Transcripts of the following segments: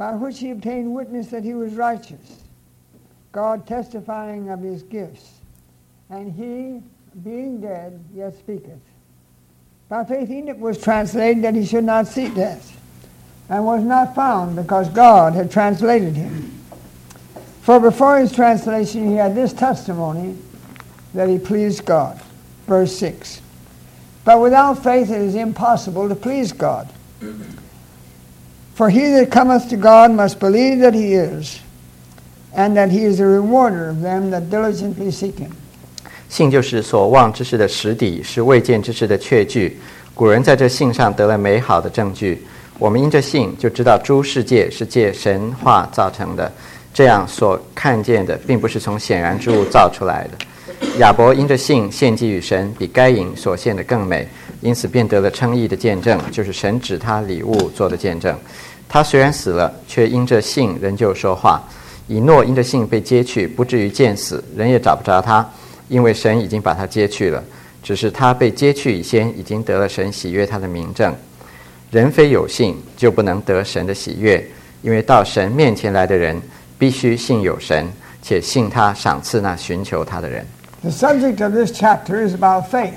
by which he obtained witness that he was righteous, God testifying of his gifts, and he, being dead, yet speaketh. By faith Enoch was translated that he should not see death, and was not found, because God had translated him. For before his translation he had this testimony, that he pleased God. Verse 6. But without faith it is impossible to please God. For he that cometh to God must believe that he is, and that he is a rewarder of them that diligently seek him. 信就是所望之事的实底，是未见之事的确据。古人在这信上得了美好的证据。我们因着信就知道诸世界是借神话造成的，这样所看见的并不是从显然之物造出来的。亚伯因着信献祭与神，比该隐所献的更美，因此便得了称义的见证，就是神指他礼物做的见证。他虽然死了，却因着信仍旧说话。以诺因着信被接去，不至于见死，人也找不着他，因为神已经把他接去了。只是他被接去以先，已经得了神喜悦他的明证。人非有信，就不能得神的喜悦，因为到神面前来的人，必须信有神，且信他赏赐那寻求他的人。 The subject of this chapter is about faith.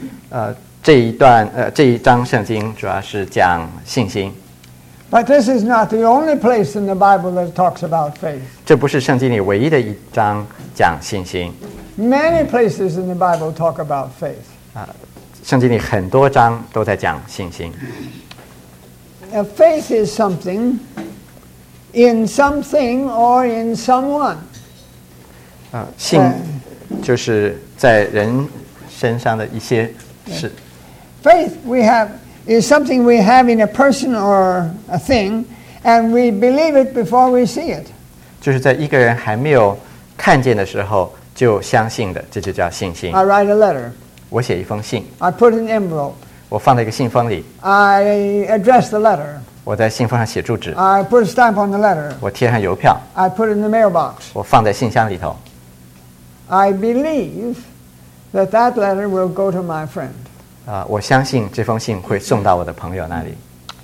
这一章圣经主要是讲信心。 But this is not the only place in the Bible that talks about faith. 这不是圣经里唯一的一章讲信心。 Many places in the Bible talk about faith. 圣经里很多章都在讲信心。 Faith is something in something or in someone. 信就是在人身上的一些事。 Faith is something we have in a person or a thing, and we believe it before we see it. 就是在一个人还没有看见的时候就相信的，这就叫信心。 I write a letter. 我写一封信。 I put an envelope. 我放在一个信封里。 I address the letter. 我在信封上写住址。 I put a stamp on the letter. 我贴上邮票。 I put it in the mailbox. 我放在信箱里头。 I believe that letter will go to my friend. 我相信这封信会送到我的朋友那里。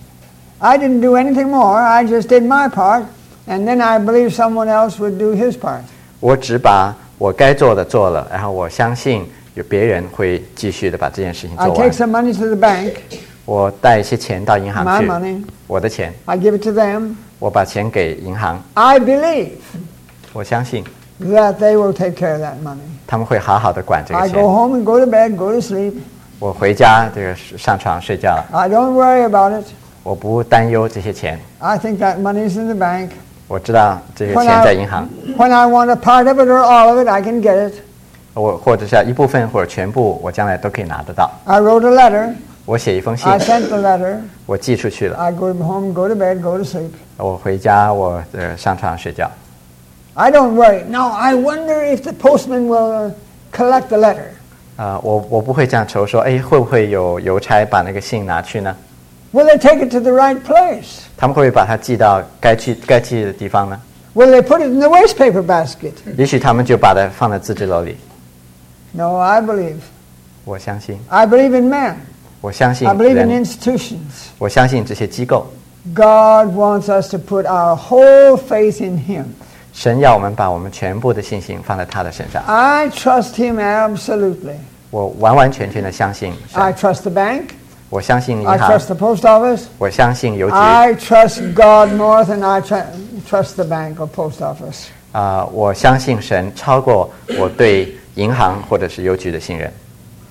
I didn't do anything more. I just did my part, and then I believe someone else would do his part. 我只把我该做的做了，然后我相信有别人会继续的把这件事情做完。 I take some money to the bank. 我带一些钱到银行去。 My money. 我的钱。 I give it to them. 我把钱给银行。 I believe. 我相信。 That they will take care of that money. 他们会好好的管这个钱。 I go home and go to bed, go to sleep. 我回家上床睡觉。 I don't worry about it. 我不担忧这些钱。 I think that money is in the bank. 我知道这些钱在银行。 When I want a part of it or all of it, I can get it. 我或者是一部分或者全部，我将来都可以拿得到。 I wrote a letter. 我写一封信。 I sent the letter. 我寄出去了。 I go home, go to bed, go to sleep. 我回家，我上床睡觉。 I don't worry. Now, I wonder if the postman will collect the letter. 我不会这样愁说，会不会有邮差把那个信拿去呢？ Will they take it to the right place? 他们会不会把它寄到该去的地方呢？ Will they put it in the waste paper basket? 也许他们就把它放在自制篓里。 No, I believe. 我相信。 I believe in man. 我相信 I believe 人。 in institutions. 我相信这些机构。 God wants us to put our whole faith in Him. 神要我们把我们全部的信心放在他的身上。 I trust Him absolutely. 我完完全全的相信神。 I trust the bank. 我相信银 I 行。 trust the post office. 我相信邮局。 I trust God more than I trust the bank or post office. 我相信神超过我对银行或者是邮局的信任。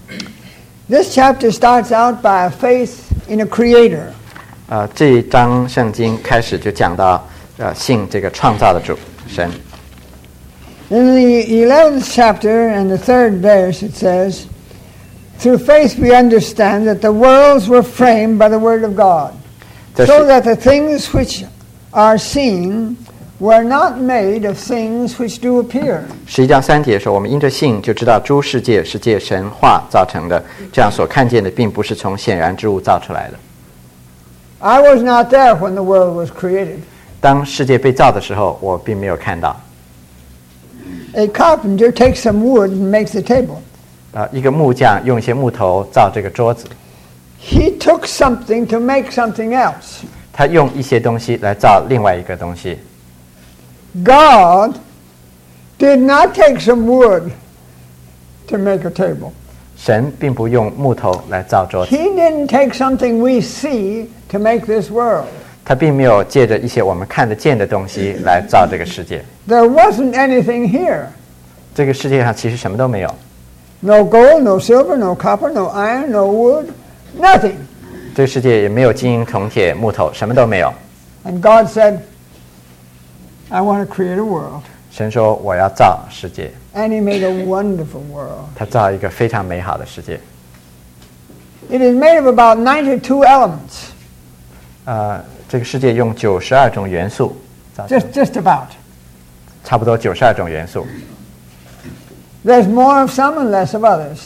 This chapter starts out by a faith in a creator. 这一章圣经开始就讲到信这个创造的主神。 In the 11th chapter and the 3rd verse it says, Through faith we understand that the worlds were framed by the word of God, so that the things which are seen were not made of things which do appear. 11章3节说，我们因着信就知道诸世界是借神话造成的，这样所看见的并不是从显然之物造出来的。 I was not there when the world was created. 当世界被造的时候，我并没有看到。 A carpenter takes some wood and makes a table. 一个木匠用一些木头造这个桌子。 He took something to make something else. 他用一些东西来造另外一个东西。 God did not take some wood to make a table. 神并不用木头来造桌子， He didn't take something we see to make this world. 他并没有借着一些我们看得见的东西来造这个世界。 There wasn't anything here. 这个世界上其实什么都没有， No gold, no silver, no copper, no iron, no wood, nothing. 这个世界也没有金银铜铁木头，什么都没有。 And God said, I want to create a world. 神说我要造世界， And he made a wonderful world. 他造一个非常美好的世界。 It is made of about 92 elements. 这个世界用92种元素造成， Just about. 差不多92种元素。 There's more of some and less of others.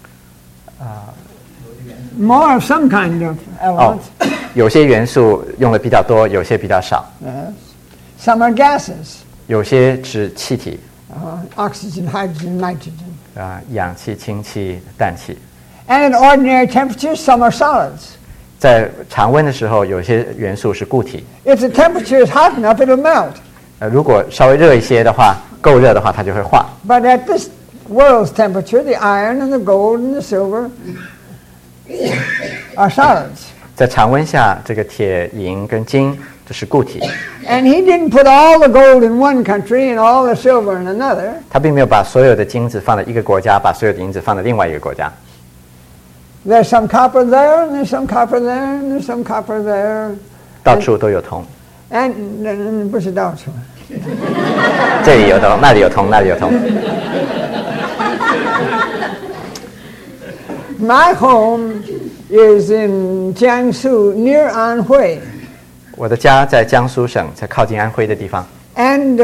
More of some kind of 哦 elements.， 有些元素用的比较多，有些比较少， Yes. Some are gases. 有些是气体， Oxygen, hydrogen, nitrogen. 氧气、氢气、氮气。 And at ordinary temperatures, some are solids. 在常温的时候，有些元素是固体。 If the temperature is hot enough, it'll melt. 如果稍微热一些的话，够热的话，它就会化。 But at this world's temperature, the iron and the gold and the silver are solids. 在常温下，这个铁、银跟金这是固体。 And he didn't put all the gold in one country and all the silver in another. 他并没有把所有的金子放在一个国家，把所有的银子放在另外一个国家。 There's some copper there, and there's some copper there, and there's some copper there. 到处都有铜， And 不是到处。 这里有铜，那里有铜，那里有铜。 My home is in Jiangsu, near Anhui. 我的家在江苏省，在靠近安徽的地方。 And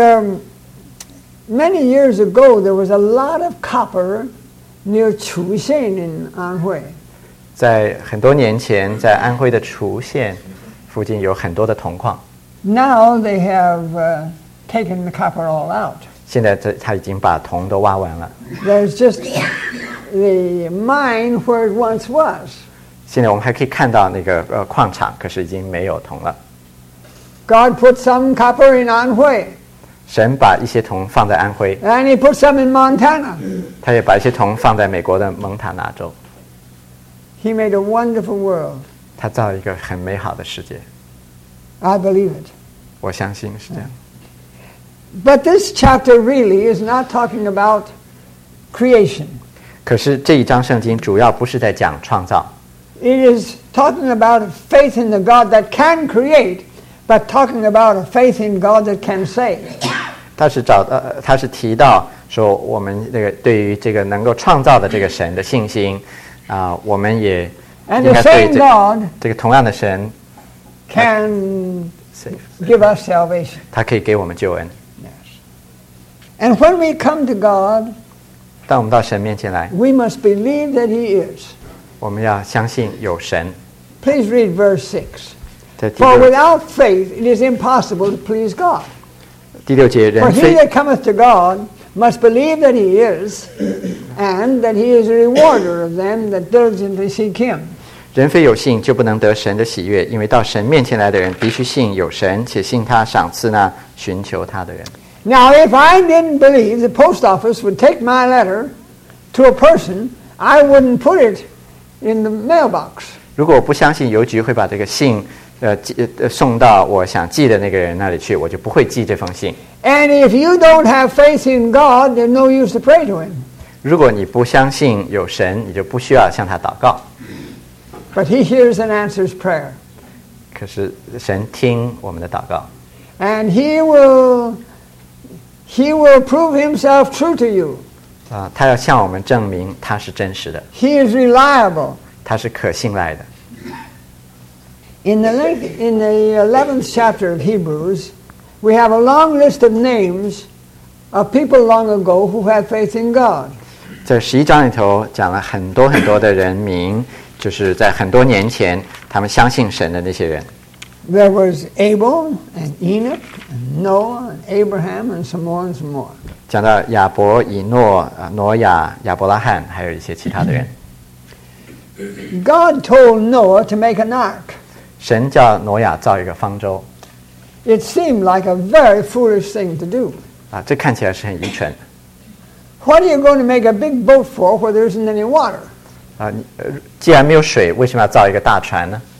many years ago, there was a lot of copper near Chuxian in Anhui. 在很多年前，在安徽的滁县附近有很多的铜矿。 Now they have taken the copper all out. 现在他已经把铜都挖完了， There's just the mine where it once was. 现在我们还可以看到那个矿场，可是已经没有铜了。 God put some copper in Anhui, 神把一些铜放在安徽， and He put some in Montana. 他也把一些铜放在美国的蒙塔纳州。 He made a wonderful world. 他造了一个很美好的世界， I believe it. 我相信是这样。 But this chapter really is not talking about creation. 可是这一章圣经主要不是在讲创造， It is talking about faith in the God that can create, but talking about a faith in God that can save. 他是提到说我们这个对于这个能够创造的这个神的信心我们也 And 应 the 该对 same God 这个同样的神 can give us salvation. 他可以给我们救恩。 And when we come to God, 当我们到神面前来， we must believe that He is. 我们要相信有神。 Please read verse 6. 在第 For 六 without faith it is impossible to please God. 节， For 人 he 非 that cometh to God must believe that He is, and that He is a rewarder of them that diligently seek Him. 人非有信，就不能得神的喜悦，因为到神面前来的人，必须信有神，且信他赏赐那寻求他的人。 Now, if I didn't believe the post office would take my letter to a person, I wouldn't put it in the mailbox. 如果我不相信邮局会把这个信送到我想寄的那个人那里去，我就不会寄这封信。 And if you don't have faith in God, there's no use to pray to Him. 如果你不相信有神，你就不需要向他祷告。 But He hears and answers prayer. 可是神听我们的祷告， And He will prove Himself true to you. 他要向我们证明他是真实的， He is reliable. 他是可信赖的。 In the 11th chapter of Hebrews, we have a long list of names of people long ago who had faith in God. 在11章里头讲了很多很多的人名，就是在很多年前他们相信神的那些人。 There was Abel and Enoch and Noah and Abraham and some more and some more. 讲到亚伯、以诺、挪亚、亚伯拉罕，还有一些其他的人。 God told Noah to make an ark. 神叫挪亚造一个方舟 It seemed like a very foolish thing to do. 啊，这看起来是很愚蠢 What are you going to make a big boat for where there isn't any water? 啊。既然没有水，为什么要造一个大船呢？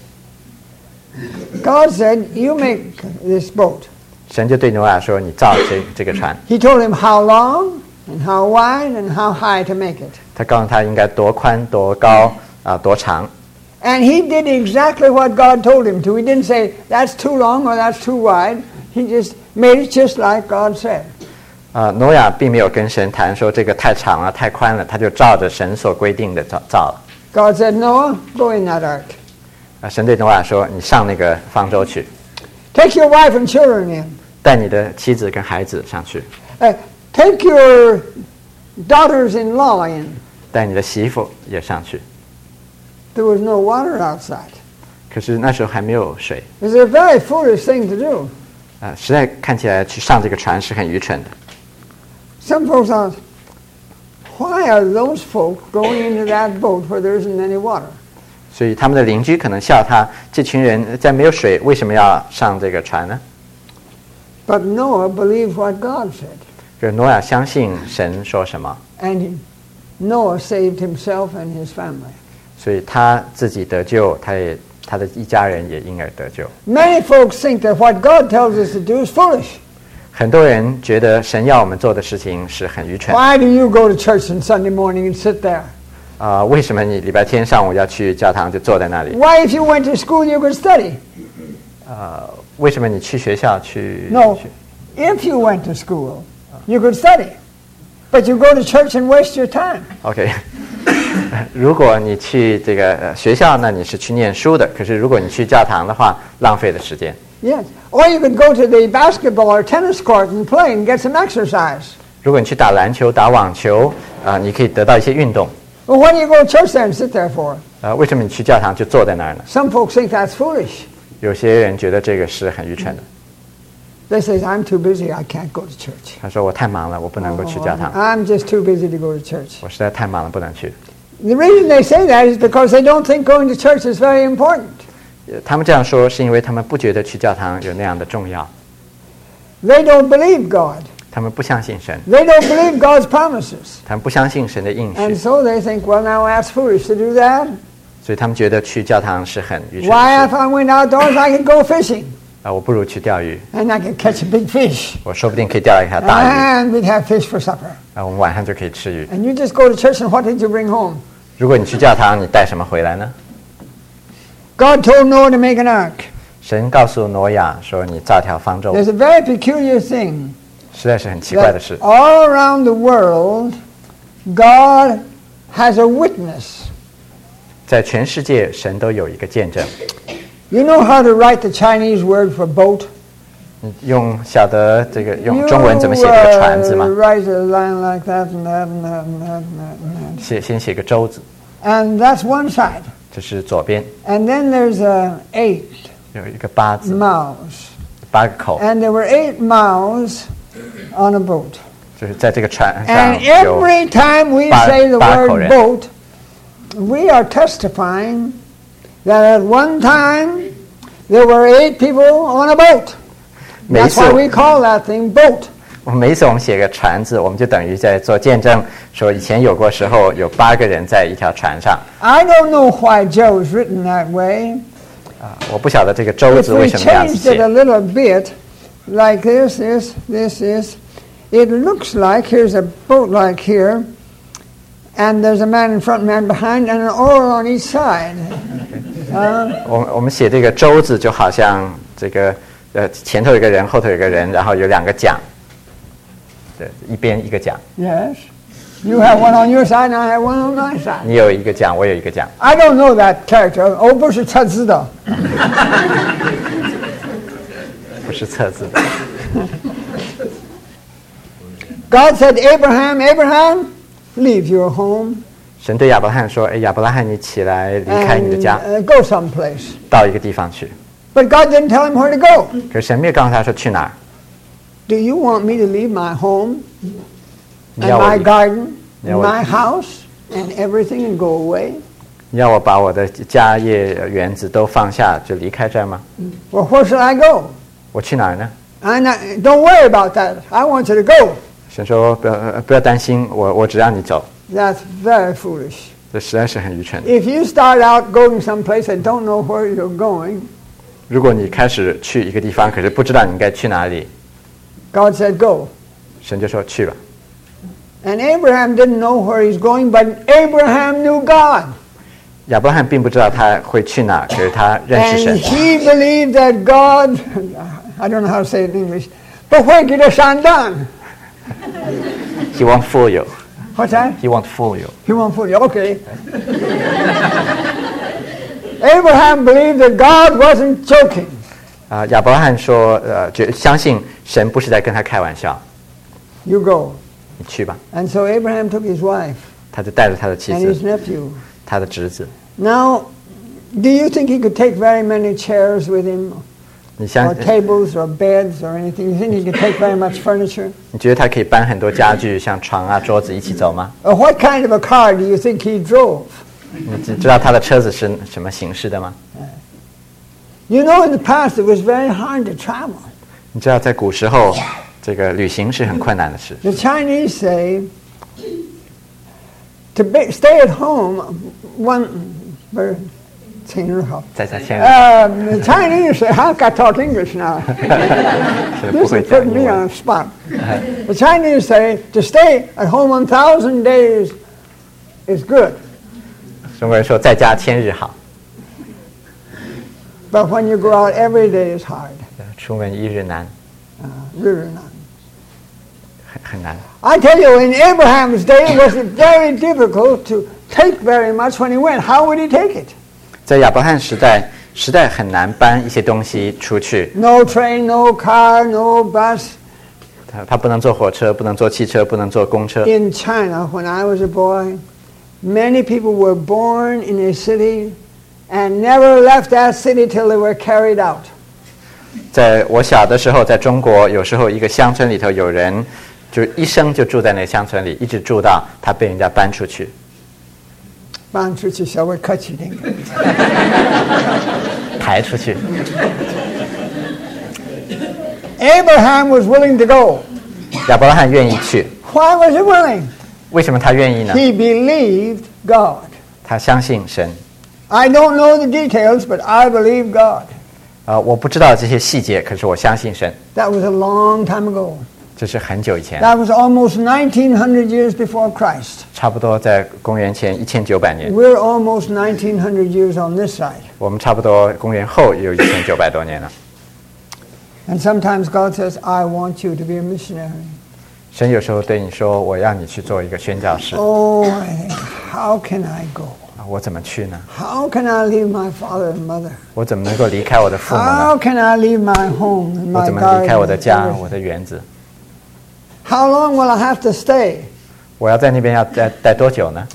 God said, you make this boat. 神就对挪亚说：“你造这个船。” He told him how long and how wide and how high to make it. 他告诉他应该多宽、多高多长。 And he did exactly what God told him to. He didn't say, that's too long or that's too wide. He just made it just like God said. 挪亚并没有跟神谈说这个太长了、太宽了，他就照着神所规定的造了。 God said, Noah, go in that ark. 神对挪亚说：“你上那个方舟去， Take your wife and children in. 带你的妻子跟孩子上去， Take your daughters-in-law in. 带你的媳妇也上去。 There was no water outside. 可是那时候还没有水， It's a very foolish thing to do. 实在看起来去上这个船是很愚蠢的。 Some folks thought, why are those folk going into that boat where there isn't any water? 所以他们的邻居可能笑他，这群人在没有水，为什么要上这个船呢？ But Noah believed what God said. 就是挪亚相信神说什么， And Noah saved himself and his family. 所以他自己得救，他的一家人也因而得救。 Many folks think that what God tells us to do is foolish. 很多人觉得神要我们做的事情是很愚蠢。 Why do you go to church on Sunday morning and sit there? 为什么你礼拜天上午要去教堂就坐在那里？ Why, if you went to school, you could study? 为什么你去学校去 No. If you went to school, you could study. But you go to church and waste your time. OK 如果你去这个学校，那你是去念书的。可是如果你去教堂的话，浪费了时间。 Yes. Or you could go to the basketball or tennis court and play and get some exercise. 如果你去打篮球、打网球，你可以得到一些运动。 Well, why do you go to church there and sit there for? 为什么你去教堂就坐在那儿呢？ Some folks think that's foolish. 有些人觉得这个是很愚蠢的。 They say, I'm too busy, I can't go to church. 他说我太忙了，我不能够去教堂， I'm just too busy to go to church. 我实在太忙了，不能去。 The reason they say that is because they don't think going to church is very important. 他们这样说是因为他们不觉得去教堂有那样的重要， They don't believe God. 他们不相信神， They don't believe God's promises. 他们不相信神的应 And 许， so they think, well, now that's foolish to do that. 所以他们觉得去教堂是很愚蠢 Why, 的 if I went outdoors, I could go fishing. 事。我不如去钓鱼， And I could catch a big fish. 我说不定可以钓到一条大鱼， And we'd have fish for supper. 我们晚上就可以吃鱼。 And you just go to church and what did you bring home? 如果你去教堂，你带什么回来呢？ God told Noah to make an ark. 神告诉挪亚说：“你造条方舟。 There's a very peculiar thing. ” 实在是很奇怪的 That 事。 all around the world, God has a witness. 在全世界，神都有一个见证。 You know how to write the Chinese word for boat? 你晓得这个用中文怎么写这个船字吗？ Write a line like that and that and that and that and that. 先写个舟字， And that's one side. 这是左边 And then there's 8 有一个八字， mouths. 8个口， And there were 8 mouths on a boat. 就是在这个船 And 上有 every time we 八 say the 口 word 人。 boat, we are testifying that at one time there were 8 people on a boat. 每一 That's 次 why we call that thing boat. 每一次我们写个船字，我们就等于在做见证，说以前有过时候有8个人在一条船上。 I don't know why Joe is written that way. 我不晓得这个舟 If 字 we 为什么这样子 changed it a 写。 little bit, like this, it looks like here's a boat like here, and there's a man in front, man behind, and an oar on each side. 我们写这个舟字就好像这个前头有个人，后头有个人，然后有2个桨，对，一边一个桨。 Yes. You have one on your side, and I have one on my side. 你有一个桨，我有一个桨。 I don't know that character. 不是测字的。 不是册子的。 God said, Abraham, Abraham, leave your home 神对亚伯拉罕说：“亚伯拉罕，你起来，离开你的 and 家， go someplace. 到一个地方去。 But God didn't tell him where to go. ” 可是神没有告诉他说去哪儿。 Do you want me to leave my home 你 and 要我 my garden 你 and 要我 my house and everything and go away? 你要我把我的家业园子都放下就离开这儿吗？ Well, where should I go? 我去哪儿呢？ Don't worry about that. I want you to go. 神说不要担心，我只让你走。 That's very foolish. 这实在是很愚蠢。 If you start out going someplace and don't know where you're going, 如果你开始去一个地方，可是不知道你应该去哪里， God said go. 神就说去吧。 And Abraham didn't know where he's going, but Abraham knew God. 亚伯拉罕并不知道他会去哪，可是他认识 And 神。 he believed that God, I don't know how to say it in English, but where get a son done? He won't fool you. What's that? He won't fool you. He won't fool you. Okay. Abraham believed that God wasn't joking. 亚伯拉罕说，相信神不是在跟他开玩笑。 You go. 你去吧。 And so Abraham took his wife 他就带着他的妻 and his 子、 nephew. 他的侄子。 Now, do you think he could take very many chairs with him, 你相 or tables, or beds, or anything? You think he could take very much furniture? 你觉得他可以搬很多家具，像床啊、桌子一起走吗？ Or what kind of a car do you think he drove? 你知道他的车子是什么形式的吗？ You know, in the past it was very hard to travel. 你知道在古时候，这个旅行是很困难的事。 The Chinese say to stay at home. 在家签 The Chinese say, "How can I talk English now?" 是不 This 会 is 讲 putting 英 me 文 on。the spot. The Chinese say to stay at home 1,000 days is good, 中国人说在家千日好， but when you go out every day is hard, 出门一日难， really not. 很难。 I tell you, in Abraham's day, it was very difficult to take very much when he went. How would he take it? 在亚伯拉罕时代很难搬一些东西出去。 No train, no car, no bus. 他不能坐火车，不能坐汽车，不能坐公车。 In China, when I was a boy, many people were born in a city and never left that city till they were carried out. 在我小的时候，在中国，有时候一个乡村里头有人，就一生就住在那个乡村里，一直住到他被人家搬出去。 搬出去稍微客气点。 抬出去。 Abraham was willing to go. 亚伯拉罕愿意去， Why was he willing? 为什么他愿意呢？ He believed God. 他相信神。 I don't know the details, but I believe God. 我不知道这些细节，可是我相信神。 That was a long time ago. 这是很久以前， That was almost 1900 years before Christ. 差不多在公元前1900年。 We're almost 1900 years on this side. 我们差不多公元后也有1900多年了。 And sometimes God says, I want you to be a missionary. 神有时候对你说：“我要你去做一个宣教士。 Oh, I think, how can I go? 我怎么去呢？ How can I leave my father and mother? 我怎么能够离开我的父母 How 呢？ can I leave my home and 我 my 怎么离开我 garden? 的 and 家、 everything? 我的园子？ How long will I have to stay? 我要在那边要待多久呢？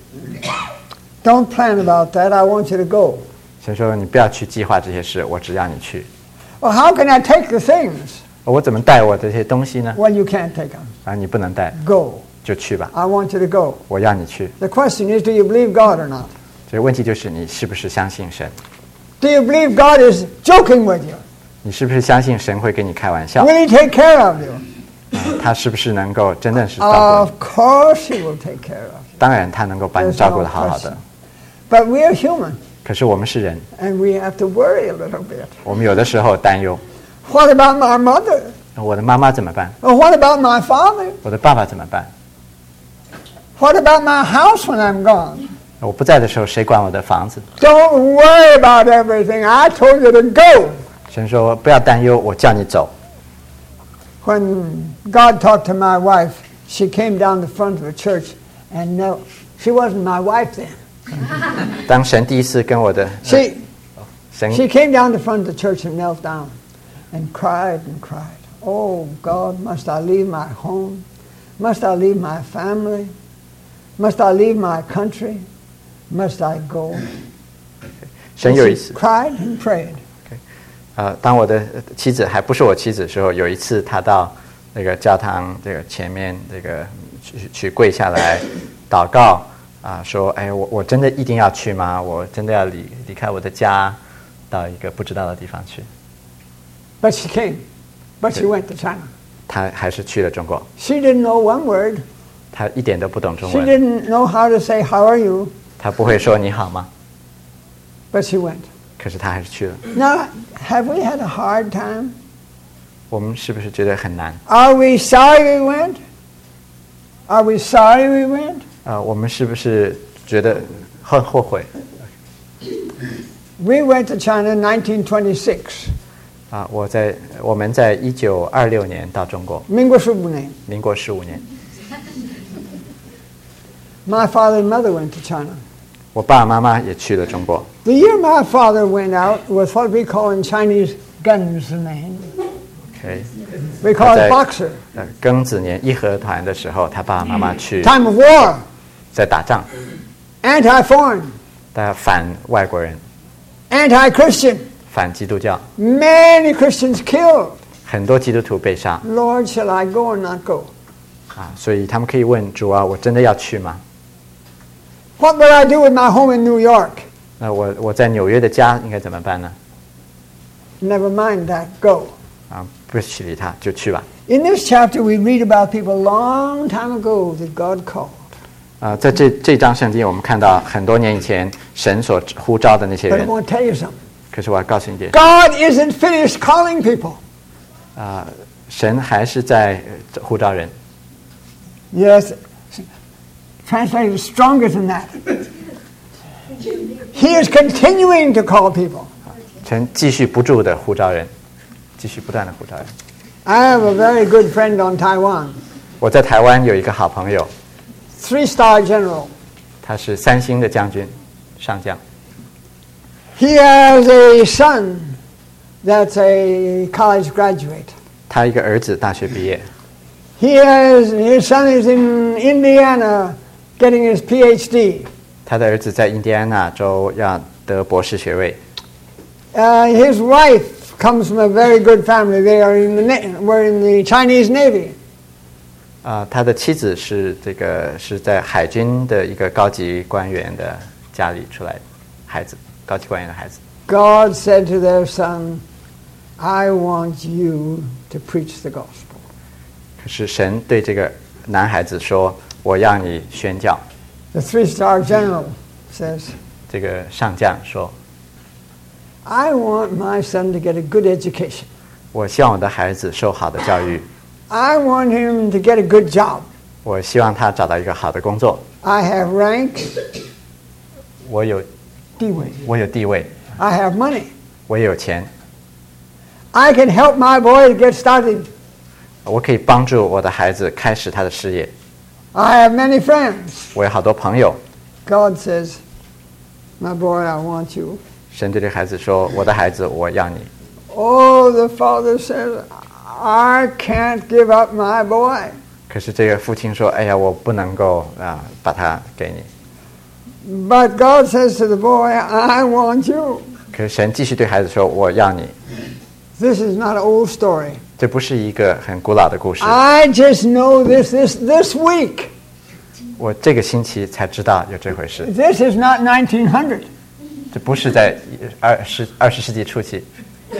Don't plan about that. I want you to go. 神说：“你不要去计划这些事，我只让你去。 Well, how can I take the things? 我怎么带我这些东西呢？ Well, you can't take them. 啊，你不能带， Go. 就去吧。 I want you to go. 我要你去。 The question is, do you believe God or not? 这个问题就是你是不是相信神？ Do you believe God is joking with you? 你是不是相信神会跟你开玩笑？ Will He take care of you? 他是不是能够真正是照顾 Of 你？ course He will take care of you. 当然，他能够把你照顾得好好的。 But we are human, 可是我们是人， and we have to worry a little bit. 我们有的时候担忧： What about my mother? 我的妈妈怎么办？ Or what about my father? 我的爸爸怎么办？ What about my house when I'm gone? 我不在的时候，谁管我的房子？ Don't worry about everything. I told you to go. 神说：不要担忧，我叫你走。 When God talked to my wife, she came down the front of the church and knelt. She wasn't my wife then. 当神第一次跟我的 She 神 came down the front of the church and knelt down and cried and cried. Oh, God, must I leave my home? Must I leave my family? Must I leave my country? Must I go? 神有一 She 次， cried and prayed. 当我的妻子还不是我妻子的时候，有一次她到那个教堂这个前面这个去跪下来祷告， 说，哎，我真的一定要去吗？我真的要离开我的家，到一个不知道的地方去？ But she came. But she went to China. 他还是去了中国。 She didn't know one word. 他一点都不懂中 She 文， didn't know how to say, how are you? 他不会说你好吗？ But she went. 可是他还是去了。 Now, have we had a hard time? 我们是不是觉得很难？ Are we sorry we went? Are we sorry we went? 我们是不是觉得很后悔？ We went to China in 1926. 我们在1926年到中国， 民国15年。 民国15年。 My father and mother went to China. 我爸爸妈妈也去了中国。 The year my father went out was what we call in Chinese Gunsman. OK， We call it 在 boxer. 庚子年义和团的时候，他爸爸妈妈去 Time of war. 在打仗， Anti-foreign. 大家反外国人， Anti-Christian. 反基督教， Many Christians killed. 很多基督徒被杀 Lord, shall I go or not go? 所以他们可以问主啊，我真的要去吗？ What would I do with my home in New York? 那我在纽约的家应该怎么办呢？ Never mind that. Go. 不去理他，就去吧。 In this chapter, we read about people a long time ago that God called. 在这章圣经，我们看到很多年以前神所呼召的那些 But I 人。 want to tell you something. 可是我要告诉你一点， God isn't finished calling people. 神还是在呼召人。 Yes, translated stronger than that. He is continuing to call people. 神继续不住的呼召人，继续不断的呼召人。 I have a very good friend on Taiwan, 我在台湾有一个好朋友， 3-star general. 他是3星的将军，上将。 He has a son that's a college graduate. 他一个儿子大学毕业， His son is in Indiana getting his PhD. 他的儿子在印第安纳州要得博士学位。 His wife comes from a very good family. They are were in the Chinese Navy. 他的妻子是在海军的一个高级官员的家里出来的孩子，高级官员的孩子。 God said to their son, I want you to preach the gospel. 可是神对这个男孩子说：“我要你宣教。 The 3-star general says, ” 这个上将说 I want my son to get a good education. ：“ 我希望我的孩子受好的教育， I want him to get a good job. 我希望他找到一个好的工作。 I have rank, 我有地位， I have money. 我也有钱， I can help my boy to get started. 我可以帮助我的孩子开始他的事业。 I have many friends. 我有好多朋友。” God says, my boy, I want you. 神对这个孩子说：“我的孩子，我要你。” Oh, the father says, I can't give up my boy. 可是这个父亲说：“哎呀，我不能够把他给你。” But God says to the boy, I want you. 可是神继续对孩子说：“我要你。” This is not an old story. 这不是一个很古老的故事， I just know this week. 我这个星期才知道有这回事。 This is not 1900. 这不是在20世纪初期，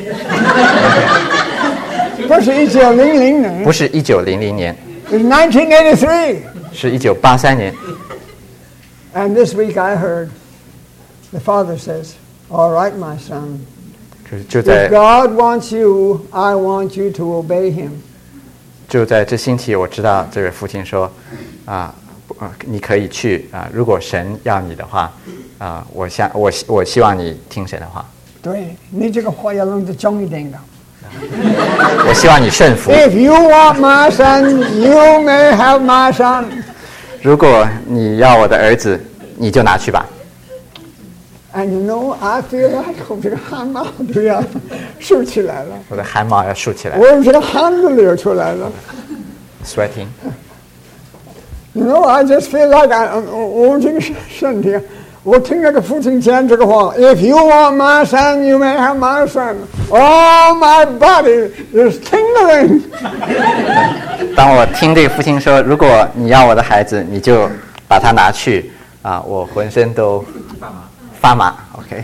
不是1900年， 不是1900年， It's 1983. 是1983年。 And this week I heard the father says, all right, my son. 可是就在 If God wants you, I want you to obey him. 这星期，我知道这位父亲说你可以去如果神要你的话我希望你听神的话。 对，你这个话要弄得重一点的。 我希望你顺服。 If you want my son, you may have my son. 如果你要我的儿子，你就拿去吧。 And you know, I feel like 我这个汗毛都要竖起来了， 我的汗毛要竖起来。 我这个汗都流出来了。 Sweating. You know, I just feel like 我这个身体，我听那个父亲讲这个话 ，If you want my son, you may have my son. Oh, my body is tingling. 当我听这个父亲说，如果你要我的孩子，你就把他拿去我浑身都发麻。OK，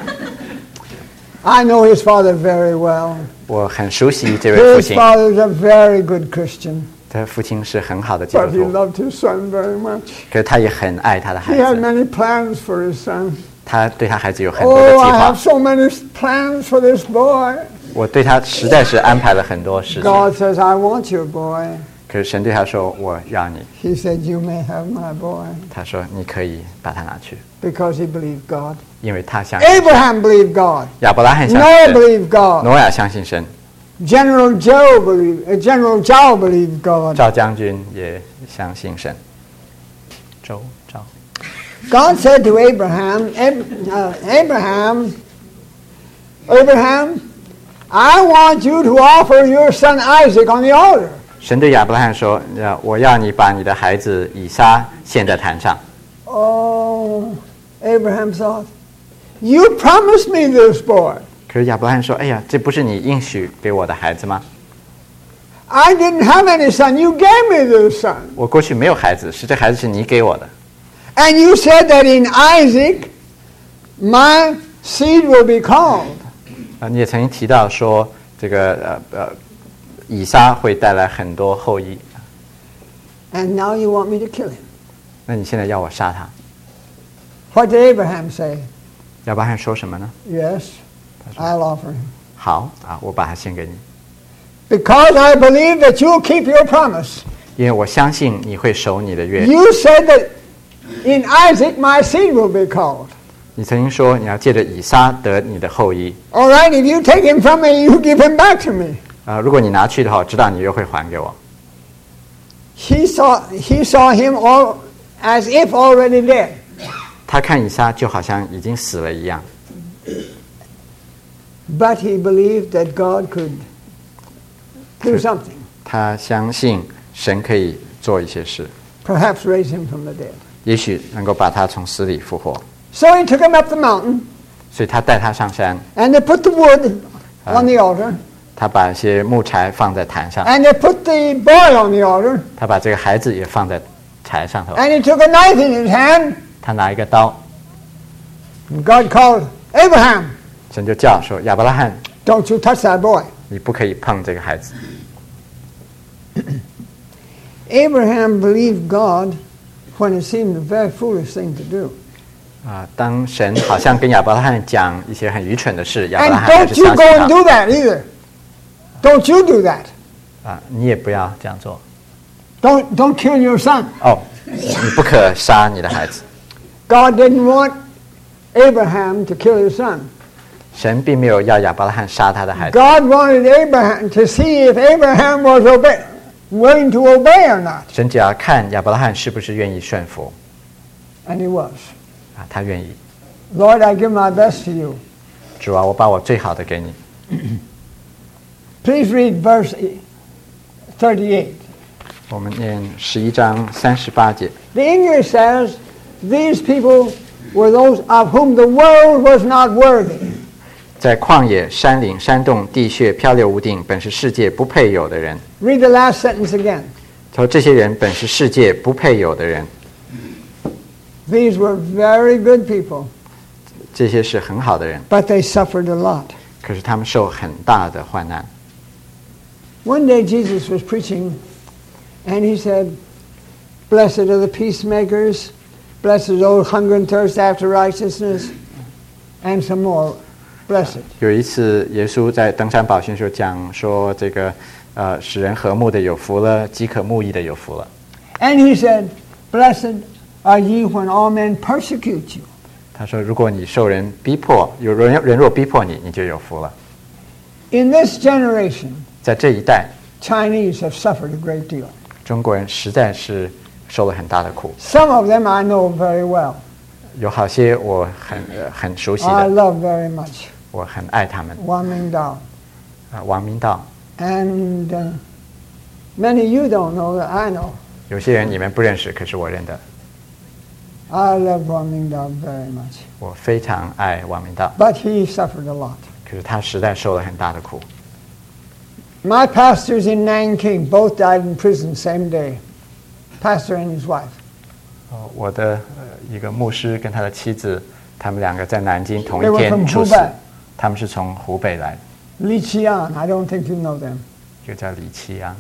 I know his father very well. 我很熟悉这位父 His 亲， father is a very good Christian, 他的父亲是很好的基督 but he 徒， loved his son very much. 可是他也很爱他的孩 He had 子， many plans for his son. 他对他孩子有很多的 Oh, 计 I 划 have。so many plans for this boy. 我对他实在是安排了很多事情， God says, I want your boy. 可是神对他说：“我要你。 He said, you may have my boy. ” 他说：“你可以把他拿去， Because he believed God. 因为他相信神。 Abraham believed God. 亚伯拉罕相信 Noah 神， believed God. 挪亚相信神， General General Zhao believed God. 赵将军也相信神。赵 God said to Abraham, Abraham, I want you to offer your son Isaac on the altar. 神对亚伯拉罕说：“我要你把你的孩子以撒献在坛上。 Oh, Abraham thought, you promised me this boy. ” 可是亚伯拉罕说：“哎呀，这不是你应许给我的孩子吗？ I didn't have any son. You gave me this son. 我过去没有孩子，是这孩子是你给我的。 And you said that in Isaac, my seed will be called. 你也曾经提到说，这个以撒会带来很多后裔。 And now you want me to kill him. 那你现在要我杀他？ What did Abraham say? 亚伯拉罕说什么呢？ Yes, 他说 I'll offer him. 好啊，我把他献给你， Because I believe that you'll keep your promise. 因为我相信你会守你的约。 You said that in Isaac my seed will be called. 你曾经说你要借着以撒得你的後裔。 All right, if you take him from me, you give him back to me. 如果你拿去的话，我知道你又会还给我。 He saw him all as if already dead. 他看以撒就好像已经死了一样， But he believed that God could do something, 他相信神可以做一些事， perhaps raise him from the dead. 也许能够把他从死里复活。 So he took him up the mountain, 所以他带他上山， and they put the wood on the altar, 他把一些木柴放在坛上， and they put the boy on the altar, 他把这个孩子也放在柴上头， and he took a knife in his hand, 他拿一个刀， and God called, Abraham, 神就叫说：“亚伯拉罕， don't you touch that boy. 你不可以碰这个孩子。” Abraham believed God when it seemed a very foolish thing to do. 当神好像跟亚伯拉罕讲一些很愚蠢的事，亚伯 And 拉罕还是 don't you 相 go 信 and 他。 do that either. Don't you do that. 你也不要这样做。 Don't kill your son. 你不可杀你的孩子。 God didn't want Abraham to kill his son. 神并没有要亚伯拉罕杀他的孩子。 God wanted Abraham to see if Abraham was willing to obey or not. 神只要看亚伯拉罕是不是愿意顺服。 And he was. 他愿意。 Lord, I give my best to you. 主啊，我把我最好的给你。 Please read verse 38. 我们念11章38节。 The English says, these people were those of whom the world was not worthy. 在旷野、山岭、山洞、地穴漂流无定，本是世界不配有的人。 Read the last sentence again. 说这些人本是世界不配有的人。 These were very good people, 这些是很好的人， but they suffered a lot. 可是他们受很大的患难。 One day Jesus was preaching, and he said, Blessed are the peacemakers, blessed are those who hunger and thirst after righteousness, and some more. Blessed. 有一次，耶稣在登山宝训时讲说，这个使人和睦的有福了，饥渴慕义的有福了。 And he said, Blessed are ye when all men persecute you. 他说，如果你受人逼迫，有人若逼迫你，你就有福了。 In this generation, 在这一代， Chinese have suffered a great deal. 中国人实在是受了很大的苦。 Some of them I know very well. 有好些我很熟悉 I 的， love very much. 我很爱他们。 Wang Mingdao. 王明道， And many you don't know that I know. 有些人你们不认识，可是我认得。 I love Wang Mingdao very much. 我非常爱王明道， But he suffered a lot. 可是他实在受了很大的苦。 My pastors in Nanking both died in prison same day. Pastor and his wife. 我的一个牧师跟他的妻子，他们两个在南京同 They 一 were 天 from 猝死 Hubei.， 他们是从湖北来， Li Qian, I don't think you know them. 一个叫李奇阳。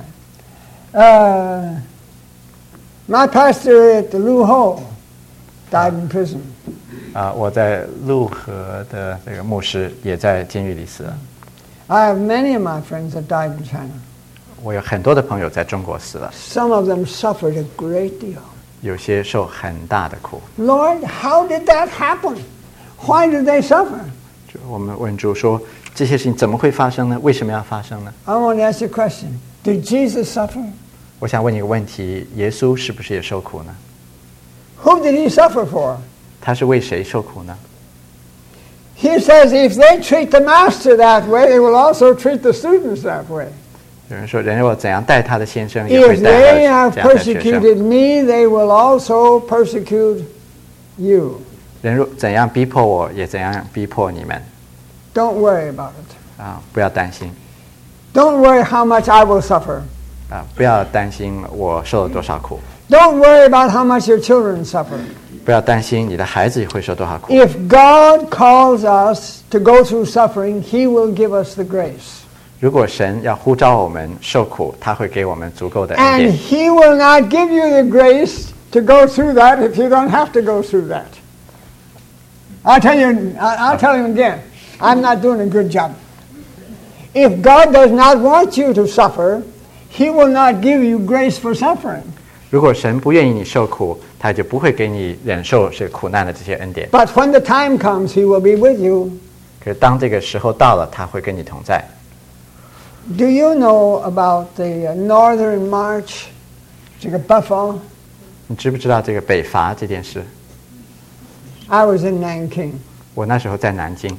My pastor at the Luho died in prison. 我在陆河的这个牧师也在监狱里死了。 I have many of my friends that died in China. 我有很多的朋友在中国死了， Some of them suffered a great deal. 有些受很大的苦。 Lord, how did that happen? Why did they suffer? 就我们问主说，这些事情怎么会发生呢？为什么要发生呢？ I want to ask you a question. Did Jesus suffer? 我想问你一个问题：耶稣是不是也受苦呢？ Who did he suffer for? 他是为谁受苦呢？ He says if they treat the master that way, they will also treat the students that way. 有人说，人若怎样待他的先生，也会 If 待 they 他 have 这样的学生。 persecuted me, they will also persecute you. 人若怎样逼迫我，也怎样逼迫你们。 Don't worry about it. 不要担心 Don't worry how much I will suffer. 不要担心我受了多少苦， Don't worry about how much your children suffer. 不要担心你的孩子会受多少苦。 If God calls us to go through suffering, He will give us the grace. 如果神要呼召我们受苦，他会给我们足够的恩 And 典。 He will not give you the grace to go through that if you don't have to go through that. I'll tell you again, I'm not doing a good job. If God does not want you to suffer, He will not give you grace for suffering. 如果神不愿意你受苦，他就不会给你忍受这苦难的这些恩典。 But when the time comes, He will be with you. 可是当这个时候到了，他会跟你同在。 Do you know about the Northern March, 这个Buffalo? 你知不知道这个北伐这件事？ I was in Nanking. 我那时候在南京，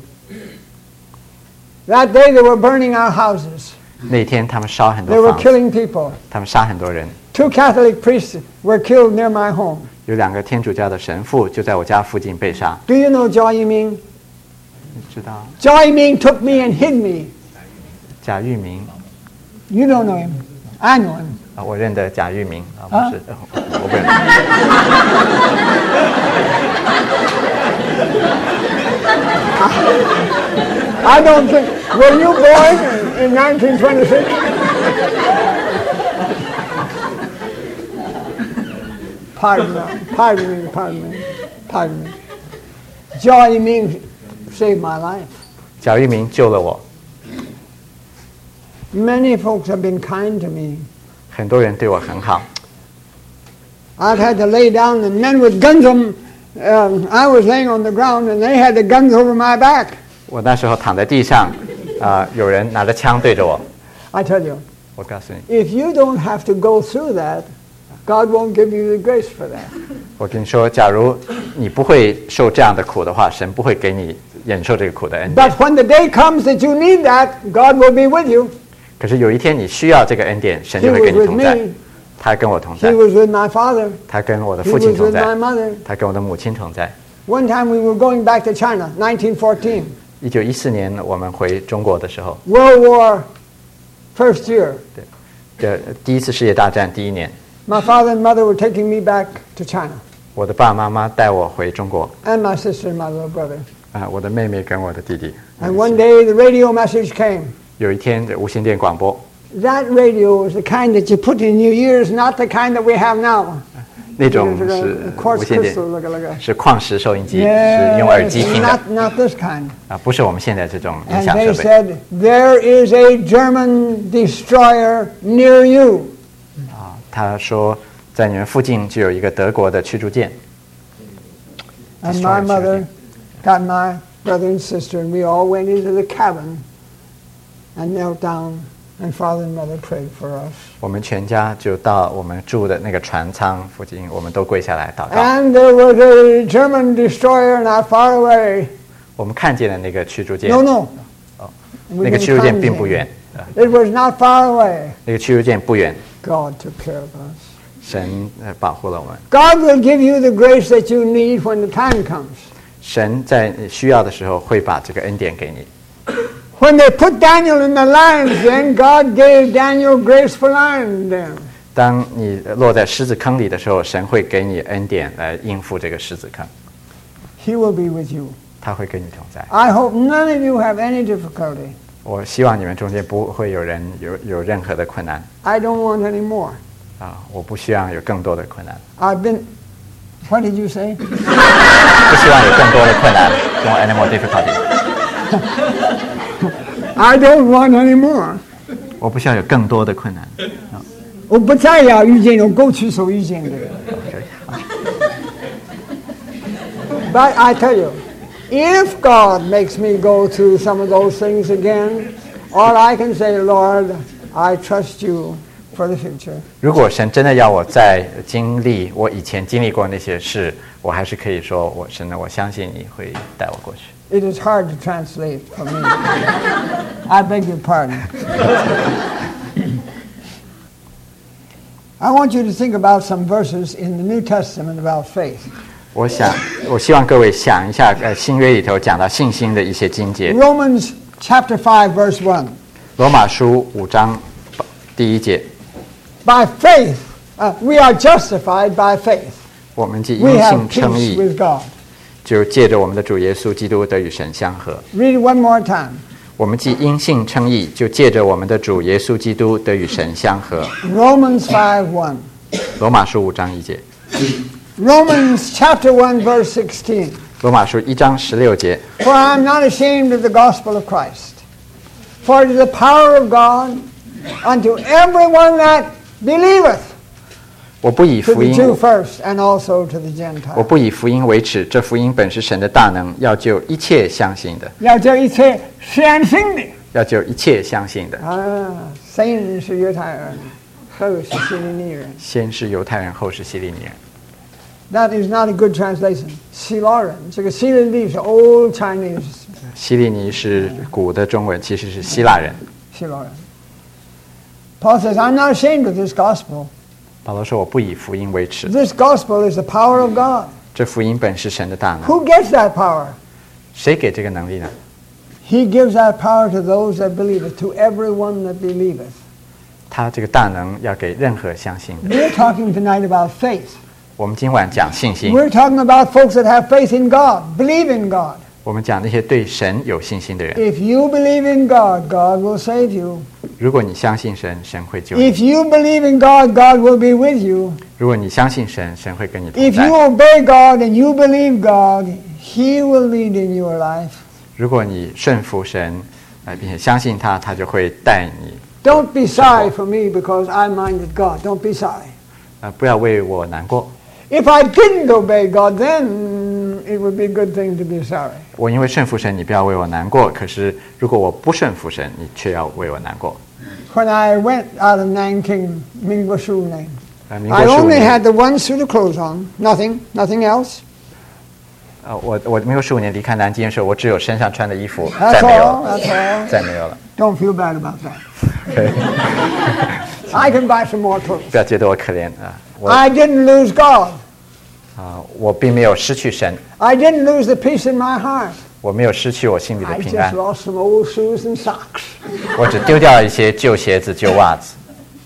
That day they were burning our houses. 那天他们烧很 They 多 were 房子， killing people. 他们杀很多人。 Two Catholic priests were killed near my home. 有2个天主教的神父就在我家附近被杀， Do you know Zhao Yiming? 你知道 Zhao Yiming took me and hid me. 贾玉明 You don't know him. I know him. 我认得贾玉明不是，我不认得。 I don't think. Were you born in 1926? Pardon me. Zhao Yiming saved my life. 贾玉明救了我， Many folks have been kind to me. 很多人对我很好。 I've had to lay down, and men with guns on. I was laying on the ground, and they had the guns over my back. 我那时候躺在地上，有人拿着枪对着我。 I tell you, 我告诉你， if you don't have to go through that, God won't give you the grace for that. 我跟你说，假如你不会受这样的苦的话，神不会给你忍受这个苦的恩典。 But when the day comes that you need that, God will be with you. 可是有一天你需要这个恩典，神 He 就会 was 跟你 with 同在。 me. 他跟我同 He 在， was with my father. 他跟我的 He 父亲 was 同 with 在 my，mother. 他跟我的母亲同在。 One time we were going back to China, 1914. 1914年我们回中国的时候， World War, first year. 第一次世界大战第1年， My father and mother were taking me back to China, 我的爸爸妈妈带我回中国， and my sister and my little brother. 我的妹妹跟我的弟弟。 And one day the radio message came. 有一天无线电广播， That radio was the kind that you put in your ears, not the kind that we have now. 那种这个是 quartz 无线电 crystal 那个是矿石收音机，是用耳机听的 not this kind. 不是我们现在这种音 And 响 they 设备。 said, there is a German destroyer near you. 他说在你们附近就有一个德国的驱逐舰。 And Destroyer my mother 驱逐舰 got my brother and sister, and we all went into the cabin and knelt down, and father and mother prayed for us. 我们全家就到我们住的那个船舱附近，我们都跪下来祷告。 And there was a German destroyer not far away. 我们看见了那个驱逐舰， No, no. 那个驱逐舰并不远， It was not far away. 那个驱逐舰不远， God took care of us. 神保护了我们。 God will give you the grace that you need when the time comes. 神在你需要的时候会把这个恩典给你。 When they put Daniel in the lions, then God gave Daniel grace for lions then. 当你落在狮子坑里的时候，神会给你恩典来应付这个狮子坑， He will be with you. 他会跟你同在。 I hope none of you have any difficulty. 我希望你们中间不会有人有任何的困难 I don't want any more. 啊！我不希望有更多的困难， I've been, what did you say? 不希望有更多的困难。Don't want any more difficulty。 I don't want any more. 我不需要有更多的困难。 我不再要遇见有过去所遇见的人。 But I tell you, if God makes me go through some of those things again, all I can say, Lord, I trust you for the future. 如果神真的要我再经历我以前经历过那些事，我还是可以说，神呢，我相信你会带我过去。 It is hard to translate for me. I beg your pardon. I want you to think about some verses in the New Testament about faith. 我希望各位想一下，新约里头讲到信心的一些经节。 Romans chapter 5, verse 1. 罗马书5章第1节， By faith, we are justified by faith. 我们既 We 因 have 信称 peace 义， with God. 就借着我们的主耶稣基督得与神相合。 Read it one more time. 我们既因信称义，就借着我们的主耶稣基督得与神相合。 Romans 5:1. 罗马书5章1节， Romans chapter 1, verse 16. 罗马书1章16节。 For I am not ashamed of the gospel of Christ, for it is the power of God unto everyone that believeth, 我不以 to 福 the 音 Jew first, and also to the 我 Gentile. 不以福音为耻，这福音本是神的大能，要救一切相信的， 要叫一切相信的。 要救一切相信的。 先是犹太人，后是希利尼人。 先是犹太人，后是希利尼人。 That is not a good translation. 希腊人，这个希利尼是 Old Chinese. 希利尼是古的中文，其实是希腊人。 希腊人。Paul says, I'm not ashamed of this gospel. 保罗说：“我不以福音为耻， This gospel is the power of God. 这福音本是神的大能。 Who gets that power? 谁给这个能力呢？ He gives that power to those that believeth, to everyone that believeth. 他这个大能要给任何相信的。 We're talking tonight about faith. 我们今晚讲信心， We're talking about folks that have faith in God, believe in God. 我们讲那些对神有信心的人。 If you believe in God, God will save you. 如果你相信神，神会救你； If you believe in God, God will be with you. 如果你相信神，神会跟你同 If you 在； obey God and you believe God, He will lead in your life. 如果你顺服神，并且相信他，他就会带你。 Don't be sorry for me because I minded God. Don't be sorry. 不要为我难过。 If I didn't obey God, then it would be a good thing to be sorry. 我因为顺服神，你不要为我难过。可是如果我不顺服神，你却要为我难过。 When I went out of Nanking, 民国15年, 民国 I 15 only 年 had the one suit of clothes on, nothing else. 我民国15年离开南京的时候，我只有身上穿的衣服， That's 再没有 all. 了， That's all. 再没有了。 Don't feel bad about that. I can buy some more clothes. 不要觉得我可怜啊！ I didn't lose God. 我并没有失去神， I didn't lose the peace in my heart. 我没有失去我心里的 I 平 just 安， lost some old shoes and socks. 我只丢掉了一些旧鞋子、旧袜子，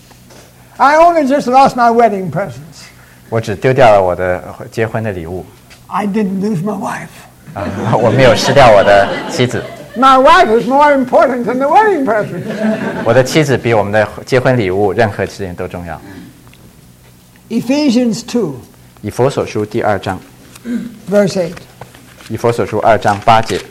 I only just lost my wedding presents. 我只丢掉了我的结婚的礼物， I didn't lose my wife. 我没有失掉我的妻子， My wife is more important than the wedding present. 我的妻子比我们的结婚礼物任何事情都重要。 Ephesians 2, 以弗所书第2章， verse 8. 以弗所书2章8节，